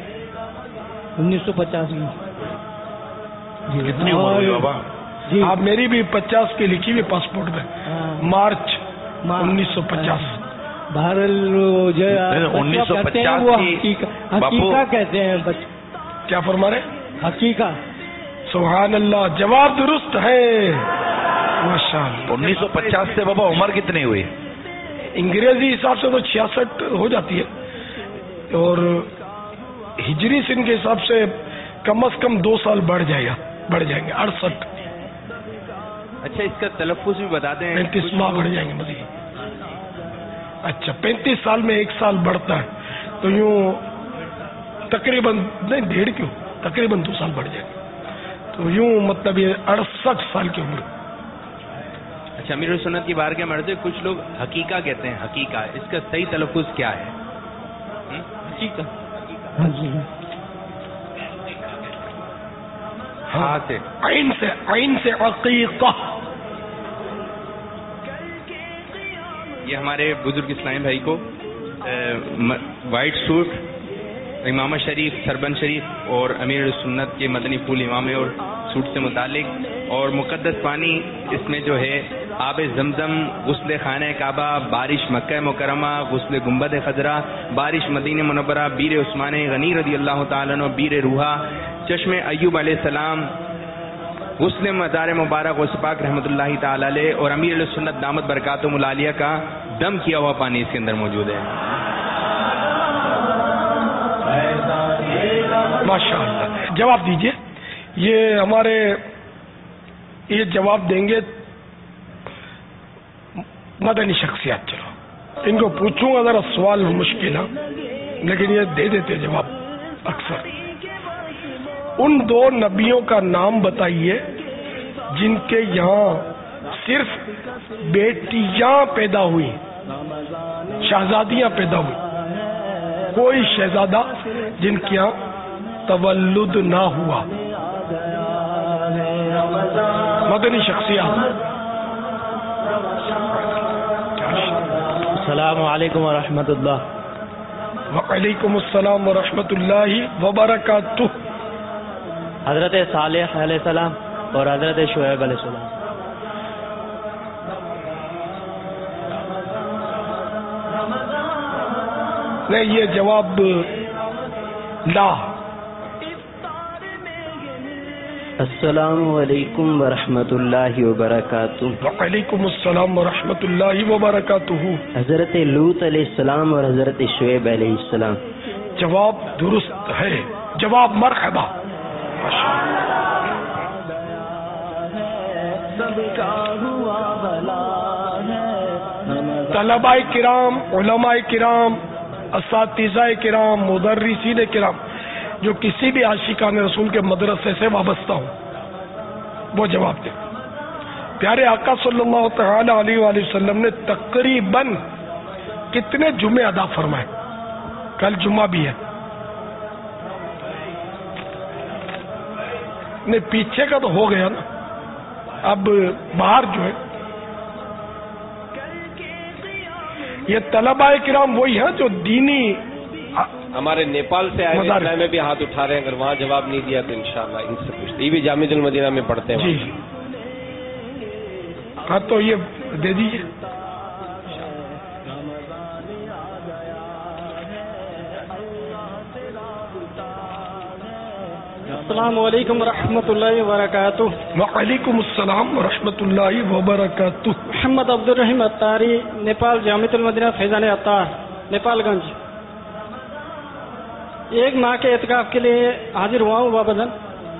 1950 کی. کتنی عمر ہوئی بابا؟ جی آپ میری بھی 50 کی لکھی ہوئی پاسپورٹ میں, مارچ 1950. بہرحال جو 1950 وہ حقیقہ کہتے ہیں. کیا فرما رہے؟ حقیقہ. سبحان اللہ, جواب درست ہے ماشاءاللہ. 1950 سے بابا عمر کتنی ہوئی؟ انگریزی حساب سے تو 66 ہو جاتی ہے, اور ہجری سن کے حساب سے کم از کم 2 سال بڑھ جائیں گے 68. اچھا, اس کا تلفظ بھی بتا دیں. 35 ماہ بڑھ جائیں گے مزید. اچھا, 35 سال میں 1 سال بڑھتا ہے, تو یوں تقریباً نہیں 1.5 کیوں, تقریباً 2 سال بڑھ جائیں گے, تو یوں مطلب یہ 68 سال کی عمر. اچھا, امیر سنت کی بارگاہ میں آتے کچھ لوگ حقیقہ کہتے ہیں. حقیقہ, اس کا صحیح تلفظ کیا ہے؟ حقیقہ. ہاں سے عین سے عقیقہ. یہ ہمارے بزرگ اسلام بھائی کو وائٹ سوٹ، امامہ شریف، سربند شریف اور امیر سنت کے مدنی پھول امامے اور سوٹ سے متعلق، اور مقدس پانی اس میں جو ہے آب زمزم، غسل خانہ کعبہ، بارش مکہ مکرمہ، غسل گنبد خضرا، بارش مدینہ منورہ، بیر عثمان غنی رضی اللہ تعالیٰ عنہ، بیر روحا، چشم ایوب علیہ السلام، غسل مزار مبارک وسپاک رحمۃ اللہ تعالی علیہ، اور امیر علیہ سنت دامت برکاتہم العالیہ کا دم کیا ہوا پانی اس کے اندر موجود ہے۔ ماشاء اللہ، جواب دیجئے۔ یہ ہمارے یہ جواب دیں گے مدنی شخصیات۔ چلو ان کو پوچھوں گا، ذرا سوال مشکل ہے لیکن یہ دے دیتے جواب اکثر۔ ان دو نبیوں کا نام بتائیے جن کے یہاں صرف بیٹیاں پیدا ہوئی، شہزادیاں پیدا ہوئی، کوئی شہزادہ جن کے یہاں تولد نہ ہوا۔ مدنی شخصیات۔ السلام علیکم ورحمۃ اللہ۔ وعلیکم السلام ورحمۃ اللہ وبرکاتہ۔ حضرت صالح علیہ السلام اور حضرت شعیب علیہ السلام۔ نہیں، یہ جواب لا۔ السلام علیکم ورحمۃ اللہ وبرکاتہ۔ وعلیکم السلام ورحمۃ اللہ وبرکاتہ۔ حضرت لوط علیہ السلام اور حضرت شعیب علیہ السلام۔ جواب درست ہے، جواب مرحبا۔ طلباء کرام، علماء کرام، اساتذہ کرام، مدرسین کرام جو کسی بھی عاشقان رسول کے مدرسے سے وابستہ ہوں وہ جواب دیں۔ پیارے آقا صلی اللہ تعالی علیہ وآلہ وسلم نے تقریباً کتنے جمعے ادا فرمائے؟ کل جمعہ بھی ہے، نہیں پیچھے کا تو ہو گیا نا، اب باہر جو ہے یہ طلباء کرام وہی ہیں جو دینی ہمارے نیپال سے آئے ہیں، میں بھی ہاتھ اٹھا رہے ہیں، اگر وہاں جواب نہیں دیا تو انشاءاللہ ان سے پوچھتے، یہ بھی جامع المدینہ میں پڑھتے ہیں۔ جی ہاں تو یہ دے دیجیے۔ السلام علیکم ورحمۃ اللہ وبرکاتہ۔ وعلیکم السلام ورحمۃ اللہ وبرکاتہ۔ محمد عبد الرحیم اتاری، نیپال، جامع المدینہ فیضان اتار، نیپال گنج۔ ایک ماہ کے اعتکاف کے لیے حاضر ہوا ہوں بابا جان۔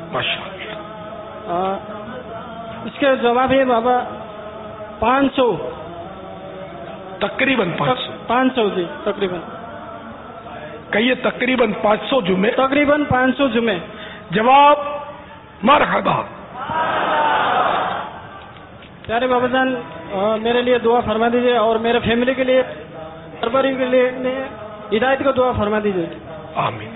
اس کے جواب ہے بابا 500، تقریباً 500 جی تقریباً کہیے تقریباً 500 جمعے، تقریباً 500 جمعے۔ جواب مرحبا۔ پیارے بابا جان میرے لیے دعا فرما دیجیے اور میرے فیملی کے لیے، درباری کے لیے ہدایت کو دعا فرما دیجیے۔ آمین۔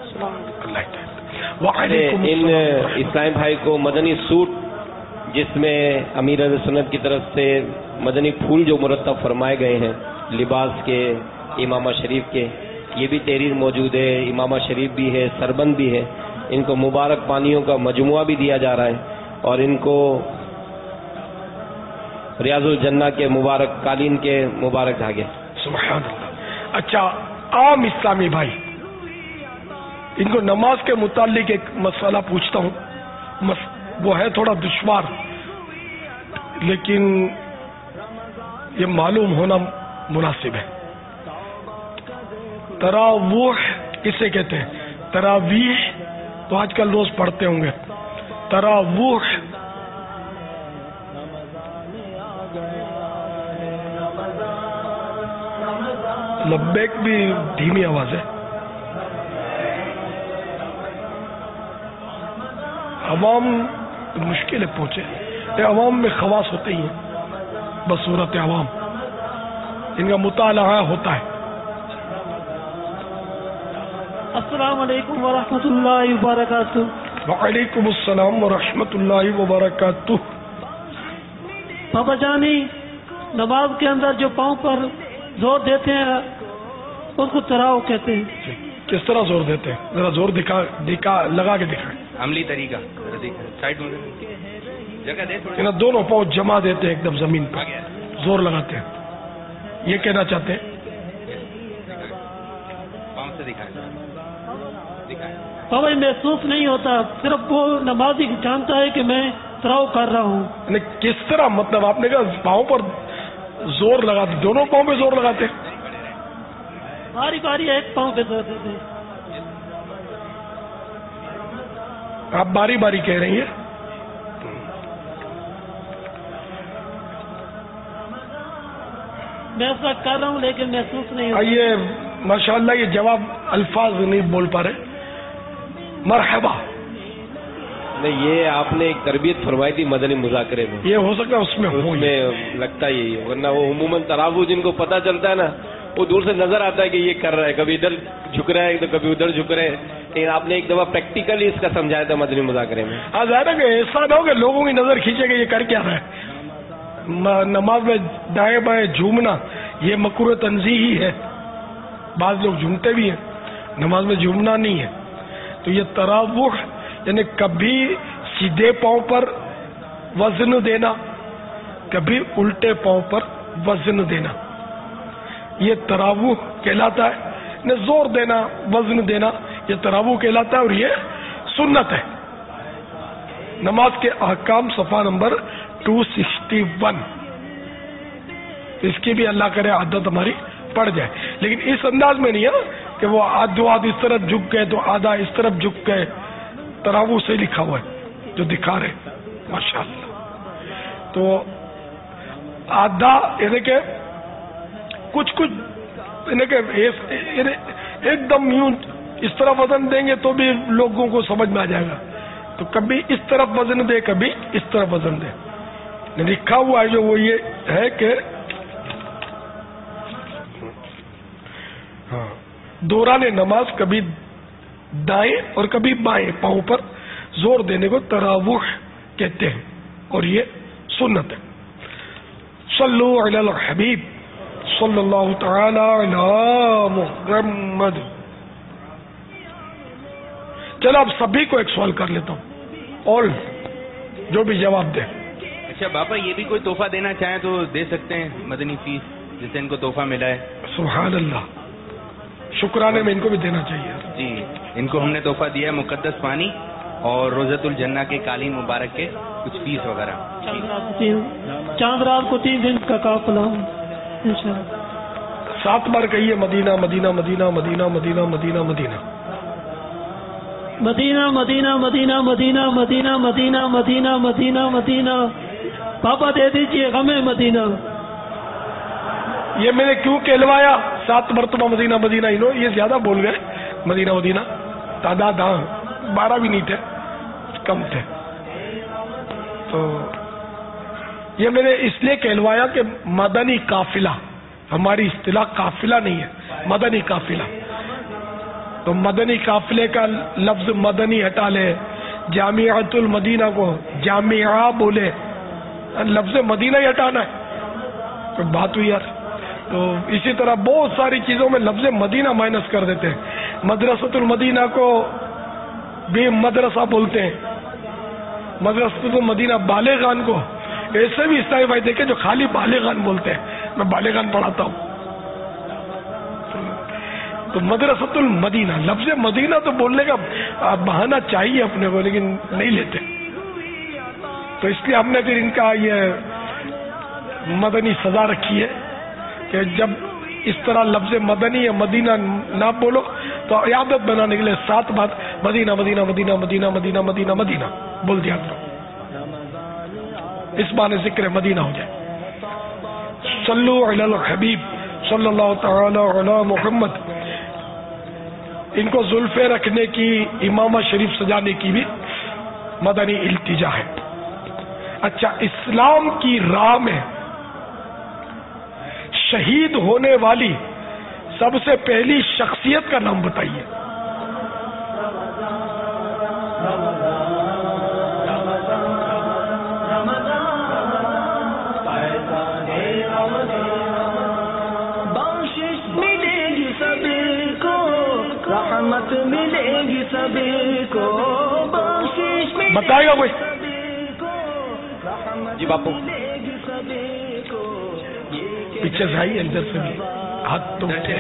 ان اسلام بھائی کو مدنی سوٹ جس میں امیر اہل سنت کی طرف سے مدنی پھول جو مرتب فرمائے گئے ہیں لباس کے، امامہ شریف کے، یہ بھی تحریر موجود ہے، امامہ شریف بھی ہے، سربند بھی ہے، ان کو مبارک پانیوں کا مجموعہ بھی دیا جا رہا ہے، اور ان کو ریاض الجنہ کے مبارک قالین کے مبارک دھاگے۔ سبحان اللہ۔ اچھا عام اسلامی بھائی، ان کو نماز کے متعلق ایک مسئلہ پوچھتا ہوں، وہ ہے تھوڑا دشوار لیکن یہ معلوم ہونا مناسب ہے۔ تراویح کسے کہتے ہیں؟ تراویح تو آج کل روز پڑھتے ہوں گے، تراویح لبیک بھی دھیمی آواز ہے۔ عوام مشکل ہے پہنچے، عوام میں خواص ہوتے ہی ہیں، بصورت عوام ان کا مطالعہ ہوتا ہے۔ السلام علیکم ورحمۃ اللہ وبرکاتہ۔ وعلیکم السلام ورحمۃ اللہ وبرکاتہ۔ بابا جانی نماز کے اندر جو پاؤں پر زور دیتے ہیں اس کو تراو کہتے ہیں. کس طرح زور دیتے ہیں؟ ذرا زور لگا کے دکھائیں. عملی طریقہ سائڈ میں جگہ دے. دونوں پاؤں جما دیتے ہیں ایک دم زمین پر، زور لگاتے ہیں. یہ کہنا چاہتے ہیں پاؤں سے دکھائیں. بابا محسوس نہیں ہوتا، صرف وہ نمازی جانتا ہے کہ میں تراو کر رہا ہوں. کس طرح؟ مطلب آپ نے کہا پاؤں پر زور لگاتے، دونوں پاؤں پہ زور لگاتے ہیں؟ باری باری ایک پاؤں پہ زور دیتے. آپ باری باری کہہ رہی ہیں. میں ایسا کر رہا ہوں لیکن محسوس نہیں ہوتا. یہ ماشاءاللہ یہ جواب الفاظ نہیں بول پا رہے. مرحبا. نہیں، یہ آپ نے ایک تربیت فرمائی تھی مدنی مذاکرے میں، یہ ہو سکتا ہے اس میں لگتا یہی ہے، ورنہ وہ عموماً تراوح جن کو پتہ چلتا ہے نا وہ دور سے نظر آتا ہے کہ یہ کر رہا ہے، کبھی ادھر جھک رہا ہے تو کبھی ادھر جھک رہے ہیں. لیکن آپ نے ایک دفعہ پریکٹیکلی اس کا سمجھایا تھا مدنی مذاکرے میں. ہاں، ظاہر ہے کہ ایسا نہ ہو کہ لوگوں کی نظر کھینچے کہ یہ کر کیا رہا ہے. نماز میں دائیں بائیں جھومنا یہ مکروہ تنزیہی ہے. بعض لوگ جھومتے بھی ہیں، نماز میں جھومنا نہیں ہے. تو یہ تراوح یعنی کبھی سیدھے پاؤں پر وزن دینا، کبھی الٹے پاؤں پر وزن دینا، یہ تراوح کہلاتا ہے. زور دینا، وزن دینا، یہ تراوح کہلاتا ہے اور یہ سنت ہے. نماز کے احکام صفحہ نمبر 261. اس کی بھی اللہ کرے عادت ہماری پڑ جائے، لیکن اس انداز میں نہیں ہے کہ وہ آدھو آدھ اس طرف جھک گئے تو آدھا اس طرف جھک گئے. تراوح سے لکھا ہوا ہے جو دکھا رہے ماشاءاللہ. تو آدھا یعنی کہ کچھ یعنی کہ ایک دم یوں اس طرف وزن دیں گے تو بھی لوگوں کو سمجھ میں آ جائے گا. تو کبھی اس طرف وزن دے، کبھی اس طرف وزن دے. لکھا ہوا ہے جو وہ یہ ہے کہ دوران نماز کبھی دائیں اور کبھی بائیں پاؤں پر زور دینے کو تراوح کہتے ہیں اور یہ سنت ہے. صلو علی الحبیب صلی اللہ تعالی علی محمد. چلو اب سبھی کو ایک سوال کر لیتا ہوں اور جو بھی جواب دے. اچھا بابا، یہ بھی کوئی تحفہ دینا چاہیں تو دے سکتے ہیں، مدنی فیس جسے ان کو تحفہ ملا ہے. سبحان اللہ، شکرانے میں ان کو بھی دینا چاہیے. جی، ان کو ہم نے تحفہ دیا ہے مقدس پانی اور روزۃ الجنہ کے قالین مبارک کے کچھ فیس وغیرہ. چاند رات کو 3 دن کا قافلہ انشاءاللہ. 7 بار کہیے مدینہ مدینہ مدینہ مدینہ مدینہ مدینہ مدینہ مدینہ مدینہ مدینہ مدینہ مدینہ مدینہ مدینہ مدینہ مدینہ. پاپا دے دیجیے غم مدینہ. یہ میں نے کیوں کہلوایا 7 مرتبہ مدینہ مدینہ؟ یہ زیادہ بول گئے. مدینہ مدینہ تعداد 12 بھی نہیں تھے، کم تھے. تو یہ میں نے اس لیے کہلوایا کہ مدنی قافلہ، ہماری اصطلاح قافلہ نہیں ہے، مدنی قافلہ. تو مدنی قافلے کا لفظ مدنی ہٹا لے، جامعۃ المدینہ کو جامعہ بولے، لفظ مدینہ ہی ہٹانا ہے تو بات ہوئی یار. تو اسی طرح بہت ساری چیزوں میں لفظ مدینہ مائنس کر دیتے ہیں. مدرسۃ المدینہ کو بھی مدرسہ بولتے ہیں، مدرسۃ المدینہ بالغان کو. ایسے بھی عیسائی بھائی دیکھے جو خالی بالغان بولتے ہیں، میں بالغان پڑھاتا ہوں. تو مدرسۃ المدینہ، لفظ مدینہ تو بولنے کا بہانہ چاہیے اپنے کو، لیکن نہیں لیتے. تو اس لیے ہم نے پھر ان کا یہ مدنی سزا رکھی ہے کہ جب اس طرح لفظ مدنی یا مدینہ نہ بولو تو عادت بنانے کے لیے 7 بار مدینہ مدینہ مدینہ مدینہ مدینہ مدینہ مدینہ بول دیا کرو، اس بہانے ذکر مدینہ ہو جائے. صلو علی الحبیب صلی اللہ تعالی علی محمد. ان کو زلفے رکھنے کی، امامہ شریف سجانے کی بھی مدنی التجا ہے. اچھا، اسلام کی راہ میں شہید ہونے والی سب سے پہلی شخصیت کا نام بتائیے. بتائے گا کوئی؟ جی باپو پیچھے سے آئیے، ادھر سے بھی ہاتھ تو اٹھے.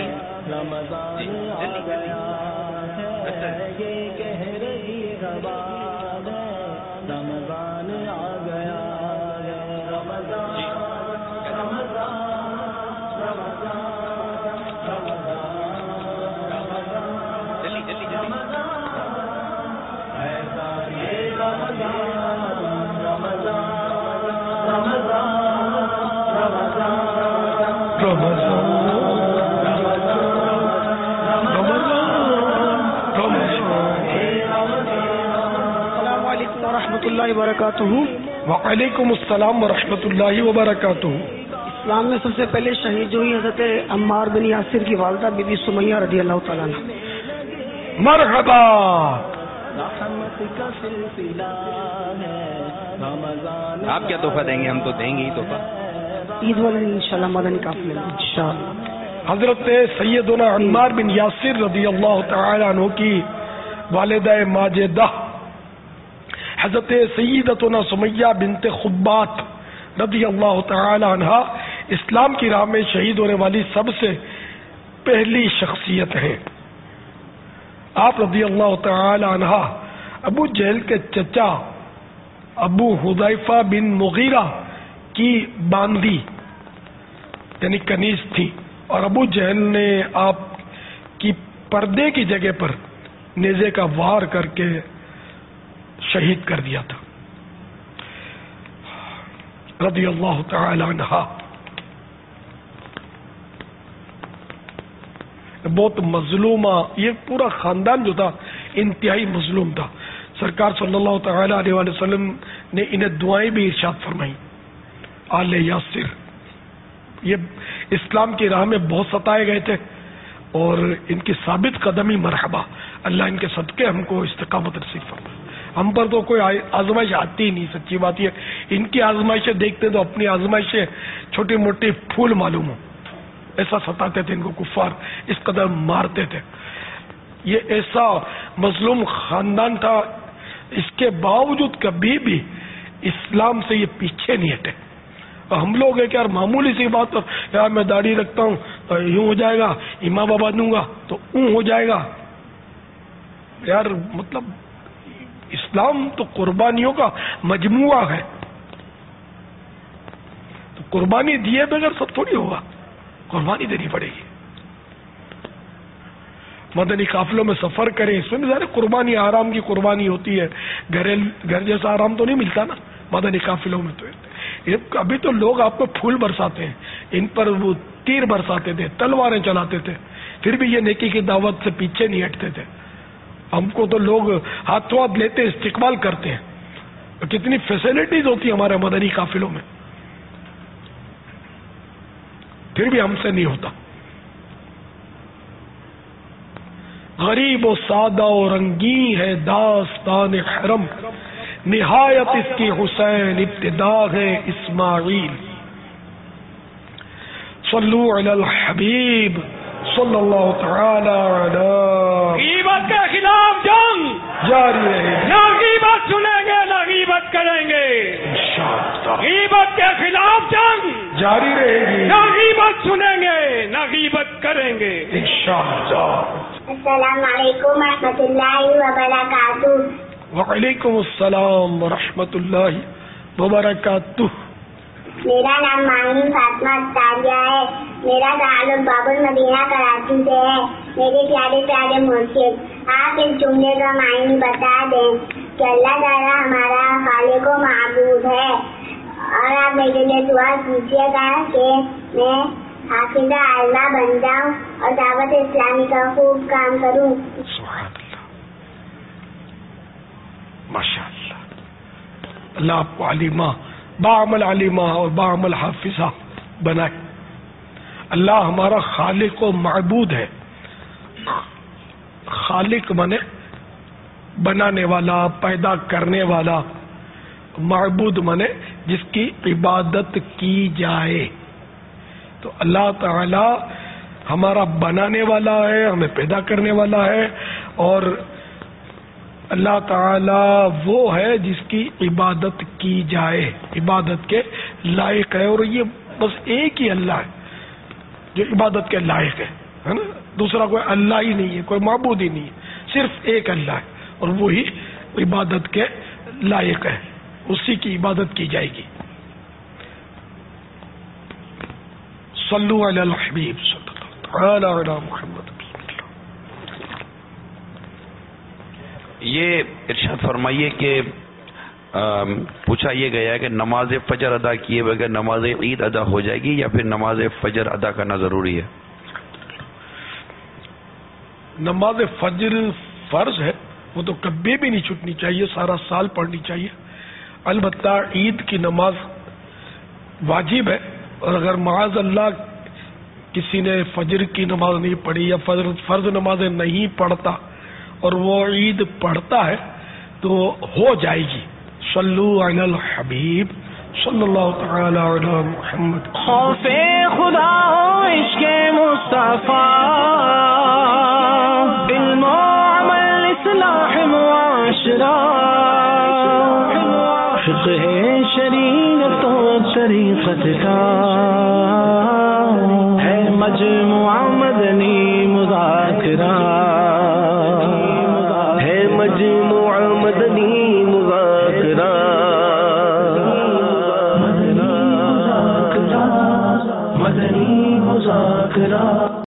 السلام علیکم ورحمۃ اللہ وبرکاتہ. وعلیکم السلام ورحمۃ اللہ وبرکاتہ. اسلام میں سب سے پہلے شہید ہوئی حضرت عمار بن یاسر کی والدہ بی بی سمیہ رضی اللہ تعالیٰ عنہ. مرحبا. آپ کیا تحفہ دیں گے؟ ہم تو دیں گے ہی تحفہ. عید والے انشاءاللہ مدنی قافلے میں انشاءاللہ. حضرت سیدنا عمار بن یاسر رضی اللہ تعالی عنہ کی والدہ ماجدہ حضرت سیدتنا سمیہ بنت خبات رضی اللہ تعالی عنہ اسلام کی راہ میں شہید ہونے والی سب سے پہلی شخصیت ہیں. آپ رضی اللہ تعالی عنہ ابو جہل کے چچا ابو حذیفہ بن مغیرہ کی باندی یعنی کنیز تھی، اور ابو جہل نے آپ کی پردے کی جگہ پر نیزے کا وار کر کے شہید کر دیا تھا رضی اللہ تعالی عنہ. بہت مظلومہ، یہ پورا خاندان جو تھا انتہائی مظلوم تھا. سرکار صلی اللہ تعالی علیہ وسلم نے انہیں دعائیں بھی ارشاد فرمائی. آل یاسر یہ اسلام کی راہ میں بہت ستائے گئے تھے، اور ان کی ثابت قدمی مرحبا. اللہ ان کے صدقے ہم کو استقامت نصیب فرمائے. ہم پر تو کوئی آزمائش آتی ہی نہیں، سچی بات یہ. ان کی آزمائشیں دیکھتے تو اپنی آزمائشیں چھوٹی موٹی پھول معلوم ہو. ایسا ستاتے تھے ان کو کفار، اس قدر مارتے تھے. یہ ایسا مظلوم خاندان تھا، اس کے باوجود کبھی بھی اسلام سے یہ پیچھے نہیں ہٹے. ہم لوگ ہیں کہ یار معمولی سی بات، یار میں داڑھی رکھتا ہوں تو یوں ہو جائے گا، امام بابا دوں گا تو اون ہو جائے گا. یار مطلب اسلام تو قربانیوں کا مجموعہ ہے، تو قربانی دیے بغیر سب تھوڑی ہوگا، قربانی دینی پڑے گی. مدنی قافلوں میں سفر کریں، اس میں ظاہر قربانی آرام کی قربانی ہوتی ہے. گھر جیسا آرام تو نہیں ملتا نا مدنی قافلوں میں. تو ابھی تو لوگ آپ کو پھول برساتے ہیں، ان پر وہ تیر برساتے تھے، تلواریں چلاتے تھے، پھر بھی یہ نیکی کی دعوت سے پیچھے نہیں ہٹتے تھے. ہم کو تو لوگ ہاتھوں ہاتھ لیتے استقبال کرتے ہیں. کتنی فیسلٹیز ہوتی ہیں ہمارے مدنی قافلوں میں، پھر بھی ہم سے نہیں ہوتا. غریب و سادہ و رنگین ہے داستان حرم، نہایت اس کی حسین ابتدا ہے اسماعیل. صلو علی الحبیب صلی اللہ تعالی علی. غیبت کے خلاف جنگ جاری رہے، نہ غیبت سنیں گے نہ غیبت کریں گے. غیبت کے خلاف جنگ جاری رہے گی، نہ غیبت سنیں گے نہ غیبت کریں گے انشاءاللہ. السلام علیکم ورحمۃ اللہ وبرکاتہ. وعلیکم السلام ورحمۃ اللہ وبرکاتہ. میرا نام مانی فاطمہ تاریہ ہے. میرا تعلق باب المدینہ کراچی سے ہے. میرے پیارے پیارے مرشد، آپ اس جملے کا معنی بتا دیں کہ اللہ تعالیٰ ہمارا خالق و معبود ہے، اور آپ میرے لیے دعا کیجیے گا کہ میں حافظہ اللہ بن جاؤں اور دعوت اسلامی کا خوب کام کروں. ماشاء اللہ، اللہ آپ کو علیمہ، باعمل علیمہ اور باعمل حافظہ بنائے. اللہ ہمارا خالق و معبود ہے. خالق منے بنانے والا، پیدا کرنے والا. معبود منے جس کی عبادت کی جائے. تو اللہ تعالی ہمارا بنانے والا ہے، ہمیں پیدا کرنے والا ہے، اور اللہ تعالی وہ ہے جس کی عبادت کی جائے، عبادت کے لائق ہے، اور یہ بس ایک ہی اللہ ہے جو عبادت کے لائق ہے نا، دوسرا کوئی اللہ ہی نہیں ہے، کوئی معبود ہی نہیں ہے، صرف ایک اللہ ہے اور وہی عبادت کے لائق ہے، اسی کی عبادت کی جائے گی۔ صلو علی الحبیب صلی اللہ علی محمد۔ یہ ارشاد فرمائیے کہ پوچھا یہ گیا ہے کہ نماز فجر ادا کیے بغیر نماز عید ادا ہو جائے گی یا پھر نماز فجر ادا کرنا ضروری ہے؟ نماز فجر فرض ہے، وہ تو کبھی بھی نہیں چھوٹنی چاہیے، سارا سال پڑھنی چاہیے۔ البتہ عید کی نماز واجب ہے، اور اگر معاذ اللہ کسی نے فجر کی نماز نہیں پڑھی یا فرض نمازیں نہیں پڑھتا اور وہ عید پڑھتا ہے تو ہو جائے گی۔ صلو علی الحبیب صلی اللہ تعالی علی محمد۔ خوف خدا و عشق مصطفیٰ، علم و عمل اصلاح معاشرہ، فقہ شریعت و طریقت کا ہے مجموعہ مدنی مذاکرہ، ہے مجموعہ مدنی مذاکرہ، مدنی مذاکرہ۔